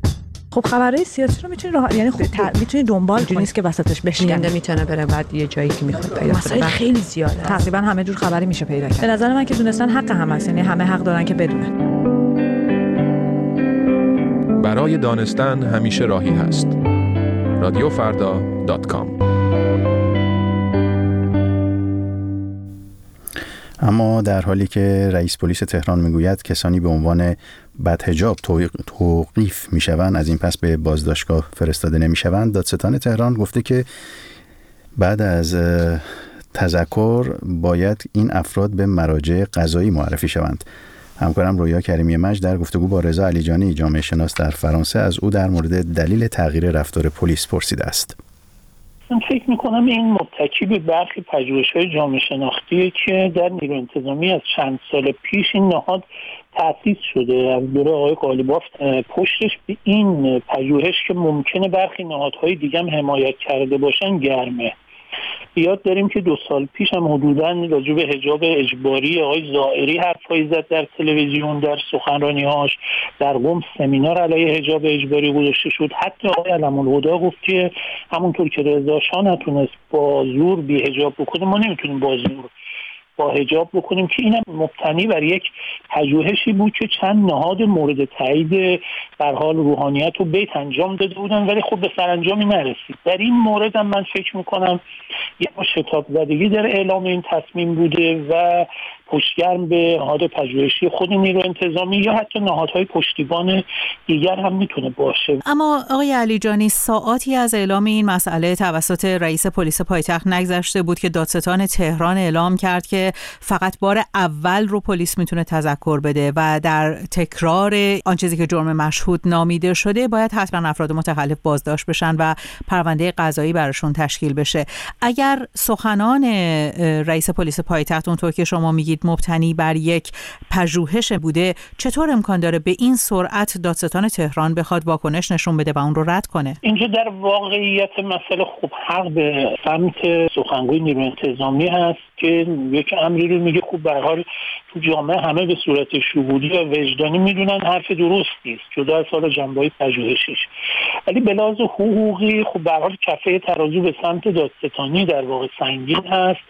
خب خبرهای سیاسی رو میتونی راه یعنی خب میتونی دنبال کنی، نیست که وسطش بشکنی، میتونه بره بعد یه جایی که میخواد پیدا کنه. مسائل خیلی زیاده، تقریبا همه جور خبری میشه پیدا کرد. به نظر من که دونستن حق هم هست، یعنی همه حق دارن که بدونن. برای دانستن همیشه راهی هست. رادیو فردا دات کام. اما در حالی که رئیس پلیس تهران میگوید کسانی به عنوان بدحجاب توقیف میشوند از این پس به بازداشتگاه فرستاده نمیشوند، دادستان تهران گفته که بعد از تذکر باید این افراد به مراجع قضایی معرفی شوند. همکارم رویا کریمی مجد در گفتگو با رضا علیجانی جامعه شناس در فرانسه از او در مورد دلیل تغییر رفتار پلیس پرسیده است. من فکر میکنم این متکی به برخی پژوهش‌های جامعه شناختیه که در نیروی انتظامی از چند سال پیش این نهاد تأسیس شده از دوره آقای قالیباف. پشتش به این پژوهش که ممکنه برخی نهادهای دیگه هم حمایت کرده باشن گرمه. یاد داریم که دو سال پیش هم حدوداً راجع به حجاب اجباری آقای زائری حرفایی زد در تلویزیون، در سخنرانی‌هاش. در قم سمینار علیه حجاب اجباری گذاشته شد. حتی آقای علم‌الهدی گفت که همونطور که رضا شاه نتونست با زور بی حجاب بکنه، ما نمیتونیم با زور با حجاب بکنیم، که اینم مبتنی بر یک پژوهشی بود که چند نهاد مورد تایید در حال روحانیت و بیت انجام داده بودن، ولی خب به سرانجامی نرسید. در این مورد هم من فکر میکنم یک شتاب زدگی در اعلام این تصمیم بوده و پشتگرم به نهاد پژوهشی خود نیرو انتظامی یا حتی نهادهای پشتیبان دیگر هم میتونه باشه. اما آقای علیجانی، ساعاتی از اعلام این مسئله توسط رئیس پلیس پایتخت نگذشته بود که دادستان تهران اعلام کرد که فقط بار اول رو پلیس میتونه تذکر بده و در تکرار آن چیزی که جرم مشهود نامیده شده باید حتما افراد متخلف بازداشت بشن و پرونده قضایی براشون تشکیل بشه. اگر سخنان رئیس پلیس پایتخت اونطور که شما میگید مبتنی بر یک پژوهش بوده، چطور امکان داره به این سرعت دادستان تهران بخواد واکنش نشون بده و اون رو رد کنه؟ اینجا در واقعیت مسئله خوب حق به سمت سخنگوی نیروی انتظامی هست که یک امری رو میگه. خوب به هر حال تو جامعه همه به صورت شهودی و وجدانی میدونن حرف درستی است، جدا از حال جنبه‌های پژوهشیش. ولی به لحاظ حقوقی خب به هر حال کفه ترازو به سمت دادستانی در واقع سنگین هست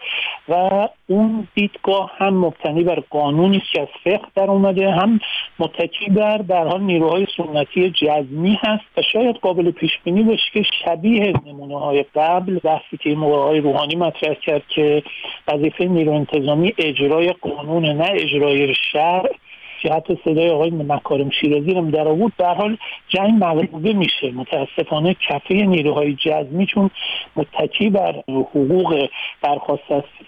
و اون دیدگاه هم مبتنی بر قانونی است که از فقه در اومده، هم متکی بر به هر حال نیروهای سنتی جزمی هست و شاید قابل پیش بینی باشه که شبیه نمونه‌های قبل بحثی که موقع‌های روحانی مطرح کرد که وظیفه نیروی انتظامی اجرای قانون نه اجرای شرع، که حتی صدای آقای مکارم شیرازی رو در آورد، به هر حال جنگ مغلوبه میشه. متاسفانه کفه نیروهای جزمی چون متکی بر حقوق درخواست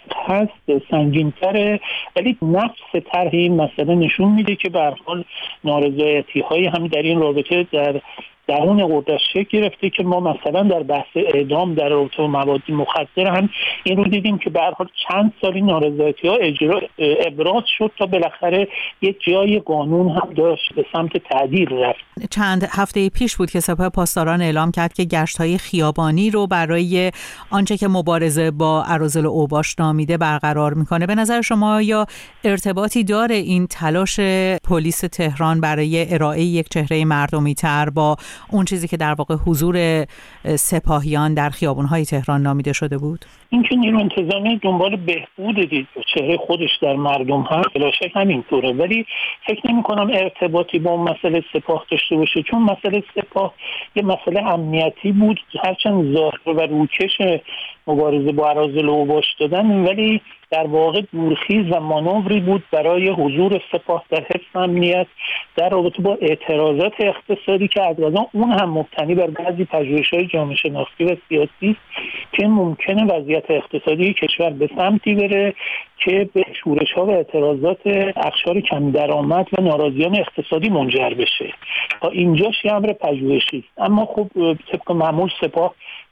هست سنگین‌تره، ولی نفس طرح این مسئله نشون میده که به هر حال نارضایتی‌های هم در این رابطه در درون قدرت شکل گرفته که ما مثلا در بحث اعدام در رابطه با مواد مخدر هم این رو دیدیم که به هر حال چند سالی نارضایتی‌ها اجرا ابراز شد تا بالاخره یک جای قانون هم داشت به سمت تعدیل رفت. چند هفته پیش بود که سپاه پاسداران اعلام کرد که گشت‌های خیابانی رو برای آنچه که مبارزه با اراذل اوباش نامیده برقرار میکنه. به نظر شما یا ارتباطی داره این تلاش پلیس تهران برای ارائه یک چهره مردمی‌تر با اون چیزی که در واقع حضور سپاهیان در خیابان‌های تهران نامیده شده بود؟ این که نیرو انتظامی دنبال بهبود دید چهره خودش در مردم هست، بلا شک همینطوره، ولی فکر نمی‌کنم ارتباطی با اون مسئله سپاه داشته باشه، چون مسئله سپاه یه مسئله امنیتی بود، هرچند ظاهر و روکش مبارزه با اراذل اوباش دادن، ولی در واقع دورخیز و مانوری بود برای حضور سپاه در حفظ امنیت در رابطه با اعتراضات اقتصادی که از قضا اون هم مبتنی بر بعضی پژوهش‌های جامعه شناختی و سیاسی که ممکنه وضعیت اقتصادی کشور به سمتی بره که به شورش‌ها و اعتراضات اقشار کم درآمد و ناراضیان اقتصادی منجر بشه. تا اینجاش یه امر پژوهشی است، اما خب طبق معمول سپاه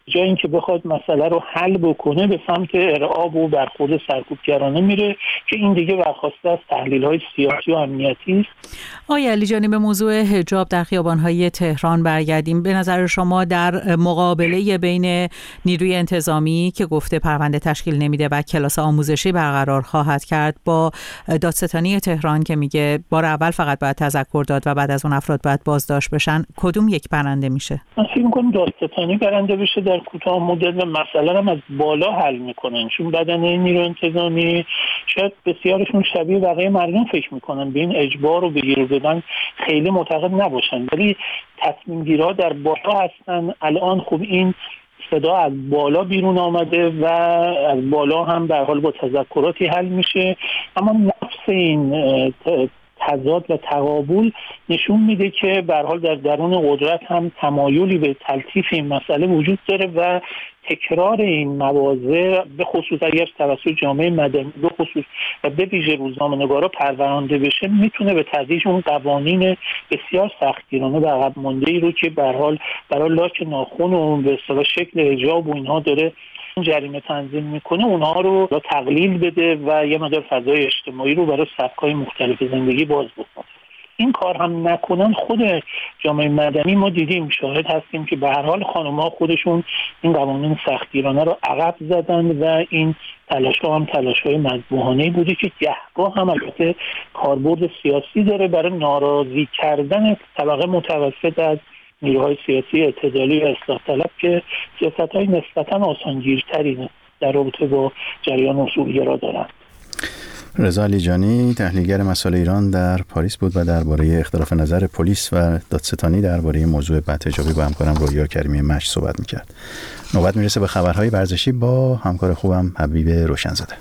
جای اینکه بخواد مسئله رو حل بکنه به سمت ارعاب و برخورد سرکوبگرانه میره که این دیگه برخواسته از تحلیل‌های سیاسی و امنیتی است. آقای علیجانی، به موضوع حجاب در خیابان‌های تهران برگردیم. به نظر شما در مقابله بین نیروی انتظامی که گفته پرونده تشکیل نمیده و کلاس آموزشی برقرار خواهد کرد با دادستانی تهران که میگه بار اول فقط باید تذکر داد و بعد از اون افراد باید بازداشت بشن، کدوم یک برنده میشه؟ من فکر می‌کنم دادستانی برنده بشه در کوتاه مدت و مسئله هم از بالا حل میکنن، چون بدنه نیروی انتظامی شاید بسیارشون شبیه بقیه مردم فکر میکنن به این اجبار و بگیر و بدن خیلی معتقد نباشن، ولی تصمیم گیرها در بالا هستن. الان خب این صدا از بالا بیرون آمده و از بالا هم به حال با تذکراتی حل میشه، اما نفس این تضاد و تقابل نشون میده که به هر حال در درون قدرت هم تمایلی به تلطیف این مسئله وجود داره و تکرار این مواضع به خصوص اگر توسط جامعه مدنی به خصوص و به ویژه روزنامه‌نگارا پرورانده بشه میتونه به تدریج اون قوانین بسیار سختگیرانه و عقب مانده‌ای رو که به هر حال برای لاک ناخن و به اصطلاح شکل حجاب و اینها داره جریمه تنظیم میکنه اونها رو تقلیل بده و یه مقدار فضای اجتماعی رو برای سبک‌های مختلف زندگی باز بکنه. این کار هم نکنن خود جامعه مدنی ما دیدیم، شاهد هستیم که به هر حال خانم‌ها خودشون این قوانین سختگیرانه رو عقب زدن و این تلاش‌ها هم تلاش‌های مذبوحانه‌ای بوده که گهگاه هم البته کاربرد سیاسی داره برای ناراضی کردن طبقه متوسط از نیروهای سیاسی اعتدالی و اصلاح طلب که سیاست‌های نسبتاً آسانگیرتری در رابطه با جریان اصولگرا دارند. رضا علیجانی تحلیلگر مسائل ایران در پاریس بود و درباره اختلاف نظر پلیس و دادستانی درباره موضوع بدحجابی با همکارم رویا کریمی مشت صحبت می‌کرد. نوبت میرسه به خبرهای ورزشی با همکار خوبم حبیب روشنزاده.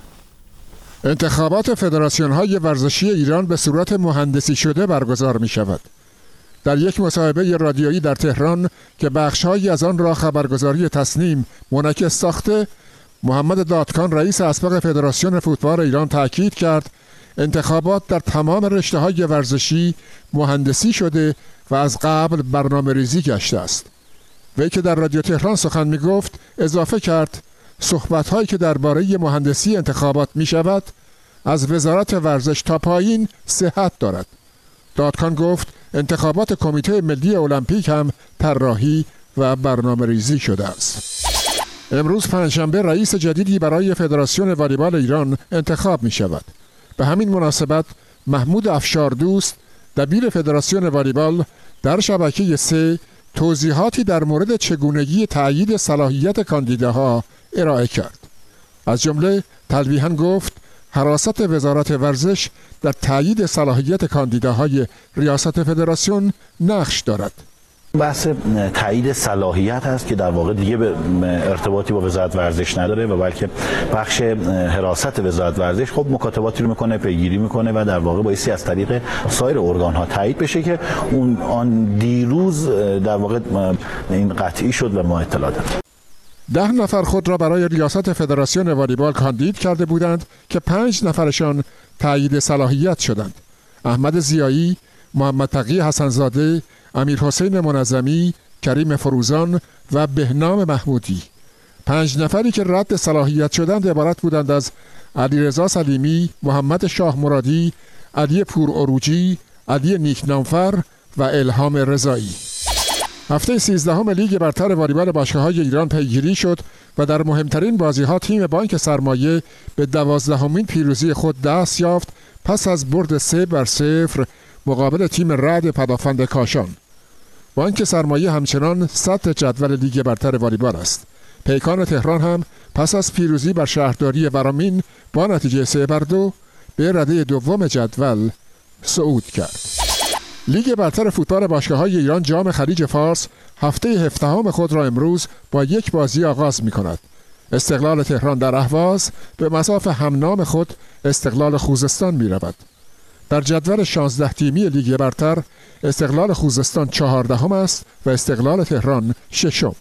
انتخابات فدراسیون‌های ورزشی ایران به صورت مهندسی شده برگزار می‌شود. در یک مصاحبه رادیویی در تهران که بخش‌هایی از آن را خبرگزاری تصنیم منعکس ساخته، محمد دادکان رئیس اسبق فدراسیون فوتبال ایران تاکید کرد انتخابات در تمام رشته‌های ورزشی مهندسی شده و از قبل برنامه‌ریزی گشته است. وی که در رادیو تهران سخن می‌گفت اضافه کرد صحبت‌هایی که درباره مهندسی انتخابات می‌شود از وزارت ورزش تا پایین صحت دارد. دادکان گفت انتخابات کمیته ملی المپیک هم طراحی و برنامه‌ریزی شده است. امروز پنجشنبه رئیس جدیدی برای فدراسیون والیبال ایران انتخاب می شود. به همین مناسبت محمود افشاردوست دبیر فدراسیون والیبال در شبکه سه توضیحاتی در مورد چگونگی تأیید صلاحیت کاندیداها ارائه کرد. از جمله تلویحاً گفت حراست وزارت ورزش در تأیید صلاحیت کاندیداهای ریاست فدراسیون نقش دارد. بحث تایید صلاحیت هست که در واقع دیگه به ارتباطی با وزارت ورزش نداره و بلکه بخش حراست وزارت ورزش خب مکاتباتی رو میکنه، پیگیری میکنه و در واقع بایستی از طریق سایر ارگان ها تایید بشه که اون آن دیروز در واقع این قطعی شد و ما اطلاع داریم. ده نفر خود را برای ریاست فدراسیون والیبال کاندید کرده بودند که پنج نفرشان تایید صلاحیت شدند. احمد زیایی، محمد تقی حسنزاده، امیر حسین منظمی، کریم فروزان و بهنام محمودی. پنج نفری که رد صلاحیت شدند عبارت بودند از علیرضا سلیمی، محمد شاه مرادی، علی پور اروجی، علی نیکنامفر و الهام رضایی. هفته سیزدهم لیگ برتر والیبال باشگاه‌های ایران پیگیری شد و در مهمترین بازی‌ها تیم بانک سرمایه به دوازدهمین پیروزی خود دست یافت پس از برد سه بر صفر مقابل تیم رعد پدافند کاشان. بانک سرمایه همچنان سطح جدول لیگ برتر والیبال است. پیکان تهران هم پس از پیروزی بر شهرداری ورامین با نتیجه سه بر دو به رده دوم جدول صعود کرد. لیگ برتر فوتبال باشگاه‌های ایران جام خلیج فارس هفته هفدهم خود را امروز با یک بازی آغاز می‌کند. استقلال تهران در اهواز به مصاف همنام خود استقلال خوزستان می‌رود. در جدول شانزده تیمی لیگ برتر استقلال خوزستان چهاردهم است و استقلال تهران ششم.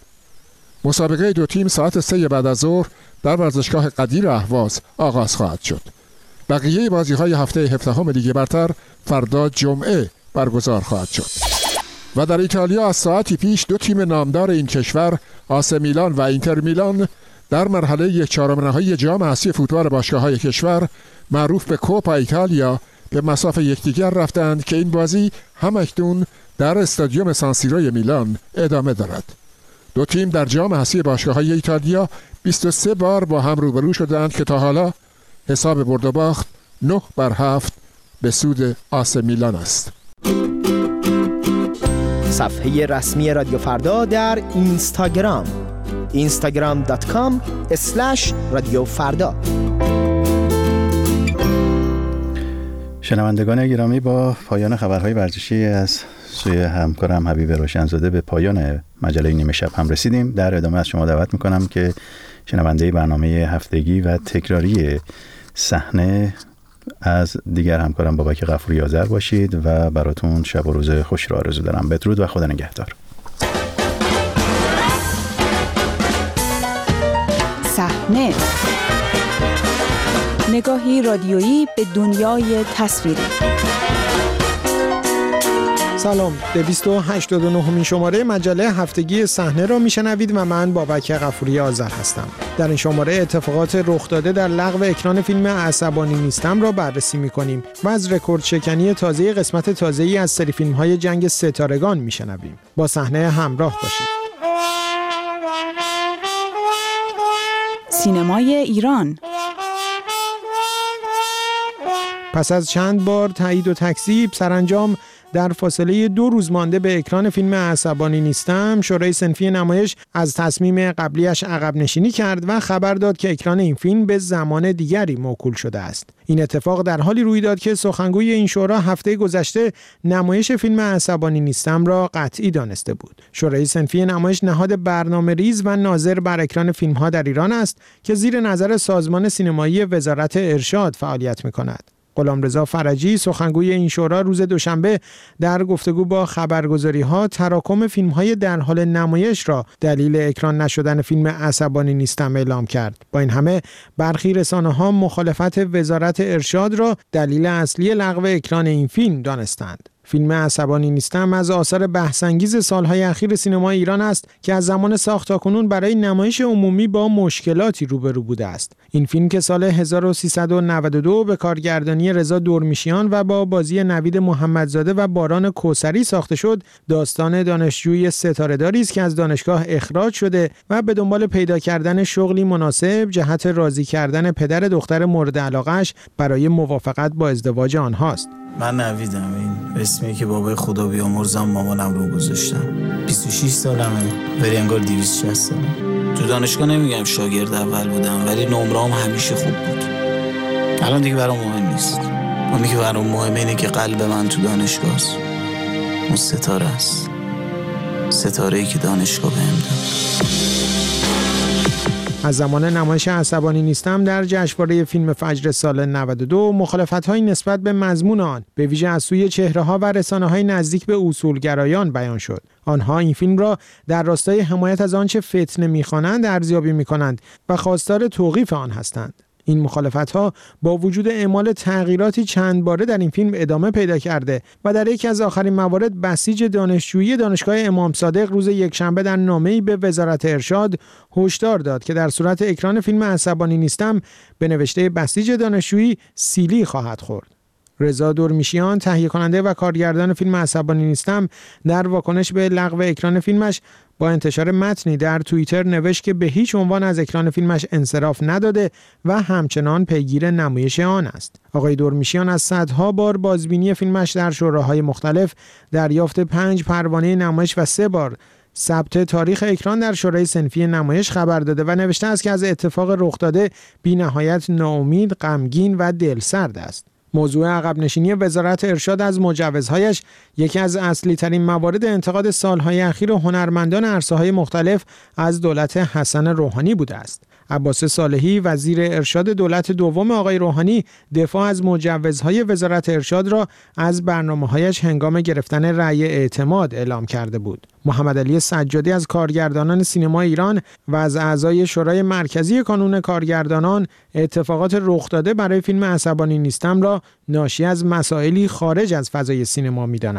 مسابقه دو تیم ساعت سه بعد از ظهر در ورزشگاه قدیر اهواز آغاز خواهد شد. بقیه بازی‌های هفته هفدهم لیگ برتر فردا جمعه برگزار خواهد شد. و در ایتالیا از ساعتی پیش دو تیم نامدار این کشور، آسه میلان و اینتر میلان، در مرحله یک چهارم نهایی جام آسیا فوتبال باشگاه‌های کشور معروف به کوپا ایتالیا به مصاف یکدیگر رفتند که این بازی همکنون در استادیوم سانسیروی میلان ادامه دارد. دو تیم در جام آسیا باشگاه‌های ایتالیا بیست و سه بار با هم روبرو شدند که تا حالا حساب برد و باخت نه بر هفت به سود آسه میلان است. صفحه رسمی رادیو فردا در اینستاگرام اینستاگرام دات کام اسلش رادیو فردا. شنوندگان گرامی، با پایان خبرهای ورزشی از سوی همکارم حبیب روشنزاده به پایان مجله نیمه شب هم رسیدیم. در ادامه از شما دعوت میکنم که شنونده برنامه هفتگی و تکراری صحنه از دیگر همکارم بابک غفوری آذر باشید و براتون شب و روز خوش را آرزو دارم. بدرود و خدا نگهدار. صحنه، نگاهی رادیویی به دنیای تصویری. سلام، دویست و هشتاد و نهمین شماره مجله هفتگی صحنه را میشنوید و من بابک غفوری آذر هستم. در این شماره اتفاقات رخ داده در لغو اکران فیلم عصبانی نیستم را بررسی می‌کنیم و از رکورد شکنی تازه قسمت تازه‌ای از سری فیلم‌های جنگ ستارگان میشنویم. با صحنه همراه باشید. سینمای ایران. پس از چند بار تایید و تکذیب، سرانجام در فاصله دو روز مانده به اکران فیلم عصبانی نیستم، شورای صنفی نمایش از تصمیم قبلیش عقب نشینی کرد و خبر داد که اکران این فیلم به زمان دیگری موکول شده است. این اتفاق در حالی روی داد که سخنگوی این شورا هفته گذشته نمایش فیلم عصبانی نیستم را قطعی دانسته بود. شورای صنفی نمایش نهاد برنامه‌ریز و ناظر بر اکران فیلم‌ها در ایران است که زیر نظر سازمان سینمایی وزارت ارشاد فعالیت می‌کند. غلامرضا فرجی، سخنگوی این شورا، روز دوشنبه در گفتگو با خبرگزاری‌ها تراکم فیلم‌های در حال نمایش را دلیل اکران نشدن فیلم عصبانی نیستم اعلام کرد. با این همه برخی رسانه‌ها مخالفت وزارت ارشاد را دلیل اصلی لغو اکران این فیلم دانستند. فیلم عصبانی نیستم از آثار بحث‌انگیز سالهای اخیر سینمای ایران است که از زمان ساخت تا کنون برای نمایش عمومی با مشکلاتی روبرو بوده است. این فیلم که سال هزار و سیصد و نود و دو به کارگردانی رضا دورمیشیان و با بازی نوید محمدزاده و باران کوثری ساخته شد، داستان دانشجوی ستاره‌داری است که از دانشگاه اخراج شده و به دنبال پیدا کردن شغلی مناسب جهت راضی کردن پدر دختر مورد علاقه‌اش برای موافقت با ازدواج آنهاست. من نویدم، این اسمی که بابای خدا بیامرزم مامانم رو گذاشتم. بیست و شش سالمه، ولی انگار دویست و شصت سالم. تو دانشگاه نمیگم شاگرد اول بودم، ولی نمره‌ام همیشه خوب بود. الان دیگه برام مهم نیست. اونی که برام مهمه اینه که قلب من تو دانشگاه است. اون ستاره است. ستاره‌ای که دانشگاه بهم داد. از زمان نمایش عصبانی نیستم در جشنواره فیلم فجر سال نود و دو مخالفت‌های نسبت به مضمون آن به ویژه از سوی چهره‌ها و رسانه‌های نزدیک به اصولگرایان بیان شد. آنها این فیلم را در راستای حمایت از آنچه فتنه می‌خوانند ارزیابی می‌کنند و خواستار توقیف آن هستند. این مخالفت‌ها با وجود اعمال تغییراتی چند باره در این فیلم ادامه پیدا کرده و در یکی از آخرین موارد بسیج دانشجویی دانشگاه امام صادق روز یکشنبه در نامه‌ای به وزارت ارشاد هشدار داد که در صورت اکران فیلم عصبانی نیستم به نوشته بسیج دانشجویی سیلی خواهد خورد. رضا دورمیشیان، تهیه کننده و کارگردان فیلم عصبانی نیستم، در واکنش به لغو اکران فیلمش با انتشار متنی در توییتر نوشت که به هیچ عنوان از اکران فیلمش انصراف نداده و همچنان پیگیر نمایش آن است. آقای دورمیشیان از صدها بار بازبینی فیلمش در شوراهای مختلف، دریافت پنج پروانه نمایش و سه بار ثبت تاریخ اکران در شورای صنفی نمایش خبر داده و نوشته است که از اتفاق رخ داده بی نهایت ناامید، غمگین و دلسرد است. موضوع عقب نشینی وزارت ارشاد از مجوزهایش یکی از اصلی ترین موارد انتقاد سالهای اخیر هنرمندان عرصه‌های مختلف از دولت حسن روحانی بوده است. عباس صالحی، وزیر ارشاد دولت دوم آقای روحانی، دفاع از مجوزهای وزارت ارشاد را از برنامه‌هایش هنگام گرفتن رأی اعتماد اعلام کرده بود. محمد علی سجادی از کارگردانان سینما ایران و از اعضای شورای مرکزی کانون کارگردانان اتفاقات رخ داده برای فیلم عصبانی نیستم را ناشی از مسائلی خارج از فضای سینما می‌داند. این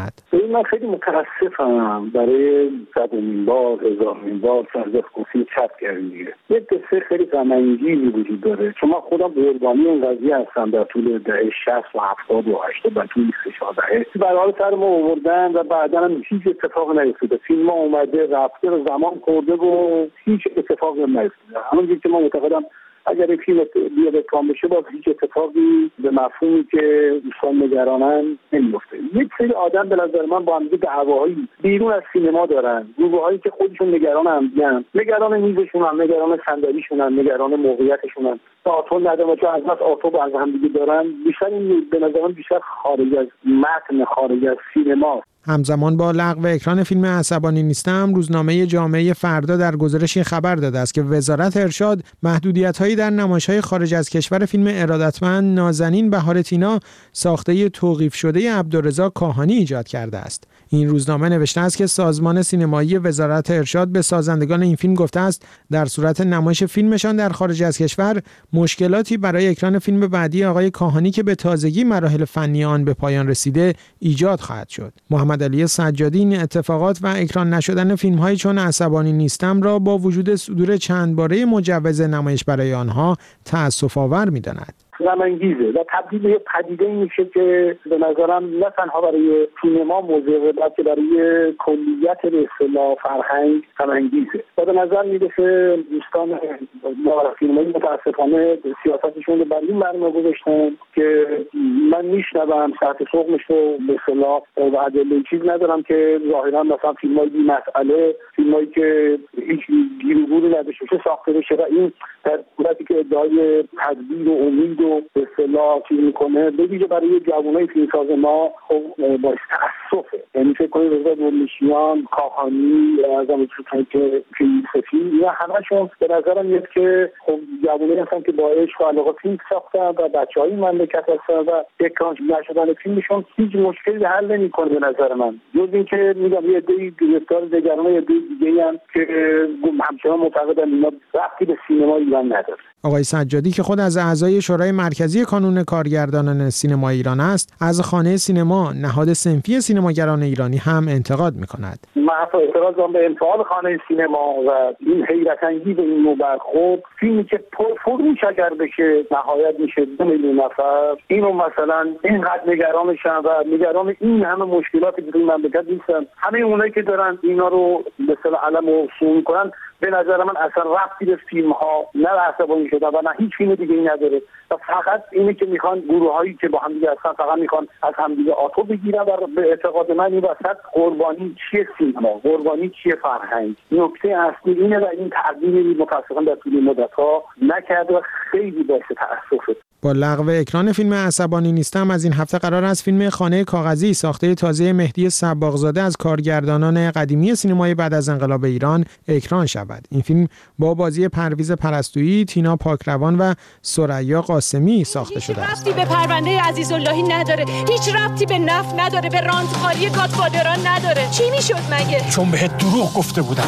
ببین من خیلی متاسفم برای صدمین بار هزارمین بار سرزخگوسی چپ کردن دیگه. یه قصه خیلی غم انگیزی وجود داره چون من خودم قربانی این قضیه هستم در طول دهه شصت و هفتاد و هشتاد و طول سه چهار دهه برای سر ما آوردن و بعدا هم هیچ اتفاق نیفتاده. فیلم ها اومده رفته و زمان خورده و هیچ اتفاقی نیفتاده. همونجوری که من معتقدم اگر این فیلم بیاد کام بشه باز هیچ اتفاقی به مفهومی که دوستان نگرانن نمیفته. یک سری آدم به نظر من با همدیگه دعواهایی بیرون از سینما دارن، گروه‌هایی که خودشون نگران همدیگه‌ان، نگران میزشون هم، نگران صندلیشون هم، نگران موقعیتشون هم. آتو ندارم چون از بس آتو با از همدیگه دارن. بیشتر این به نظر من بیشتر خارج از متن، خارج از سینما. همزمان با لغو اکران فیلم عصبانی نیستم، روزنامه جامعه فردا در گزارشی خبر داده است که وزارت ارشاد محدودیت‌هایی در نمایش‌های خارج از کشور فیلم ارادتمند نازنین بهار تینا ساخته توقیف شده عبدالرضا کاهانی ایجاد کرده است. این روزنامه نوشته است که سازمان سینمایی وزارت ارشاد به سازندگان این فیلم گفته است در صورت نمایش فیلمشان در خارج از کشور مشکلاتی برای اکران فیلم بعدی آقای کاهانی که به تازگی مراحل فنی آن به پایان رسیده ایجاد خواهد شد. محمد علی سجادی این اتفاقات و اکران نشدن فیلم‌های چون عصبانی نیستم را با وجود صدور چند باره مجوز نمایش برای آنها تأسف‌آور می‌داند. غم‌انگیزه و تبدیل به پدیده‌ای میشه که به نظرم نه تنها برای سینما موضوع بلکه برای کلیت به اصطلاح فرهنگ غم‌انگیزه و به نظر میرسه دوستان ما فیلم‌های متاسفانه سیاستشون رو بر این برنامه گذاشتن که من میشنوم ساعت سوقمش رو به اصطلاح و ادله چیز ندارم که ظاهرا مثلا فیلم‌های بی مسئله، فیلم‌هایی که هیچ گیر و گوری نداشته باشه ساخته بشه و این در صورتی که ادعای تدبیر و امید و به اصطلاح چیز میکنه به ویژه برای جوانای فیلمساز ما خب باعث تأسفه. یعنی فکر کنید رضا نورنشیان، کاهانی، اعظم الفتوح که فیلسوفی اینا همشون به نظرم میاد که خب جوانایی هستن که با عشق و علاقه فیلم ساختن و بچهای مملکت هستن و اکران نشدن فیلمشون هیچ مشکلی حل نمیکنه به نظر من. جز اینکه میگم یه عده‌ای گرفتار نگران یه عده دیگه هم که همچنان معتقدن اینا ربطی به سینما ایران نداره. آقای سجادی که خود از اعضای شورای مرکزی کانون کارگردانان سینما ایران است، از خانه سینما نهاد صنفی سینماگران ایرانی هم انتقاد می‌کند. من اعتراض دارم به انفعال خانه سینما و این حیرت انگیز این نوع برخورد. فیلمی که پرفروش اگر بشه نهایت میشه دو میلیون نفر، اینو مثلا اینقدر نگرانشن و نگران این همه مشکلاتی که توی مملکت نیستن. همه اونایی که دارن اینا رو به اصطلاح علم و سو می‌کنن به نظر من اصلا ربطی به فیلم ها نه عصبانی شدن و نه هیچ فیلم دیگه ای نداره و فقط اینه که میخوان گروه هایی که با هم دیگه هستن فقط میخوان از هم دیگه آتو بگیرن و به اعتقاد من این وسط قربانی چیه سینما، قربانی چیه فرهنگ. نکته اصلی اینه و این تغییری متاسفانه در طول مدت ها نکرده و خیلی باعث تأسفه. با لغو اکران فیلم عصبانی نیستم از این هفته قرار است فیلم خانه کاغذی ساخته تازه مهدی صباغزاده از کارگردانان قدیمی سینمای بعد از انقلاب ایران اکران شود. این فیلم با بازی پرویز پرستویی، تینا پاکروان و ثریا قاسمی ساخته شده است. هیچ ربطی به پرونده عزیزاللهی نداره، هیچ ربطی به نفت نداره، به راندخاری گادفادران نداره. چی میشد مگه؟ چون بهت دروغ گفته بودم.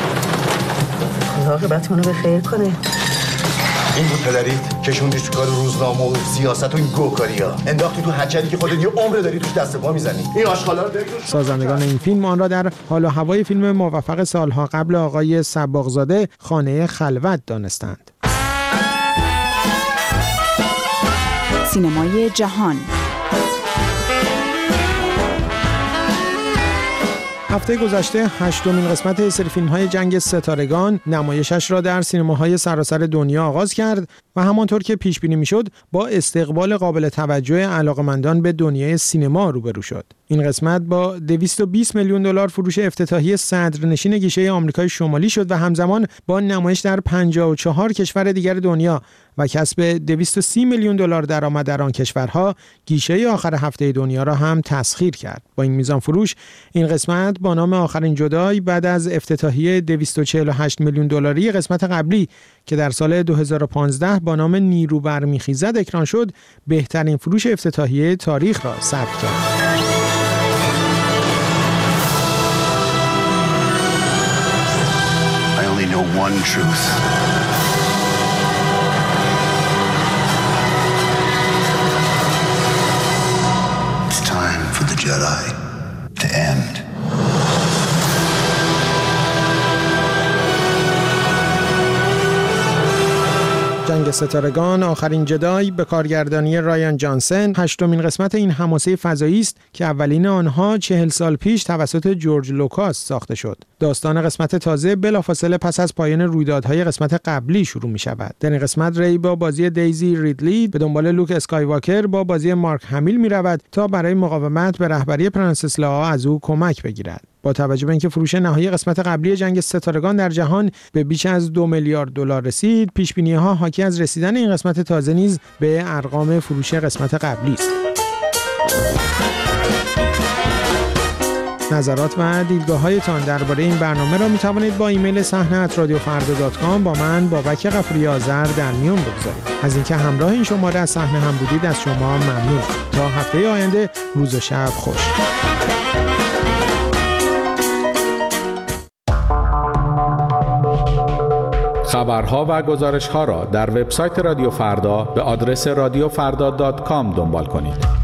خدا عاقبتمون رو به خیر کنه. این بود پدریت کشوندی تو کار روزنامه و سیاست و این گوکاریا انداختی تو هچلی که خودت یه عمر داری توش دست پا میزنی. این آشغالا رو داری. سازندگان این فیلم آن را در حال و هوای فیلم موفق سالها قبل آقای صباغزاده خانه خلوت دانستند. سینمای جهان. هفته گذشته هشتمین قسمت سری فیلم‌های جنگ ستارگان نمایشش را در سینماهای سراسر دنیا آغاز کرد و همانطور که پیش بینی می‌شد با استقبال قابل توجه علاقه‌مندان به دنیای سینما روبرو شد. این قسمت با دویست و بیست میلیون دلار فروش افتتاحی صدرنشین گیشه آمریکای شمالی شد و همزمان با نمایش در پنجاه و چهار کشور دیگر دنیا و کسب دویست و سی میلیون دلار درآمد در آن کشورها گیشه آخر هفته دنیا را هم تسخیر کرد. با این میزان فروش این قسمت با نام آخرین جدای بعد از افتتاحیه دویست و چهل و هشت میلیون دلاری قسمت قبلی که در سال دو هزار و پانزده با نام نیرو برمیخیزد اکران شد بهترین فروش افتتاحیه تاریخ را ثبت کرد. I only know one truth. It's time for the Jedi to end. ستارگان آخرین جدای به کارگردانی رایان جانسن هشتمین قسمت این حماسه فضایی است که اولین آنها چهل سال پیش توسط جورج لوکاس ساخته شد. داستان قسمت تازه بلافاصله پس از پایان رویدادهای قسمت قبلی شروع می شود. در این قسمت ری با بازی دیزی ریدلی به دنبال لوک اسکایواکر با بازی مارک همیل می رود تا برای مقاومت به رهبری پرنسس لائا از او کمک بگیرد. با توجه به اینکه فروش نهایی قسمت قبلی جنگ ستارگان در جهان به بیش از دو میلیارد دلار رسید، پیش‌بینی‌ها حاکی از رسیدن این قسمت تازه نیز به ارقام فروش قسمت قبلی است. نظرات و دیدگاه‌هایتان درباره این برنامه را می‌توانید با ایمیل صحنه ات رادیو فردا دات کام با من بابک غفوری آذر در میون بگذارید. از اینکه همراه این شماره از صحنه هم بودید از شما ممنون. تا هفته آینده روز و شب خوش. خبرها و گزارش‌ها را در وبسایت رادیو فردا به آدرس رادیو فردا دات کام دنبال کنید.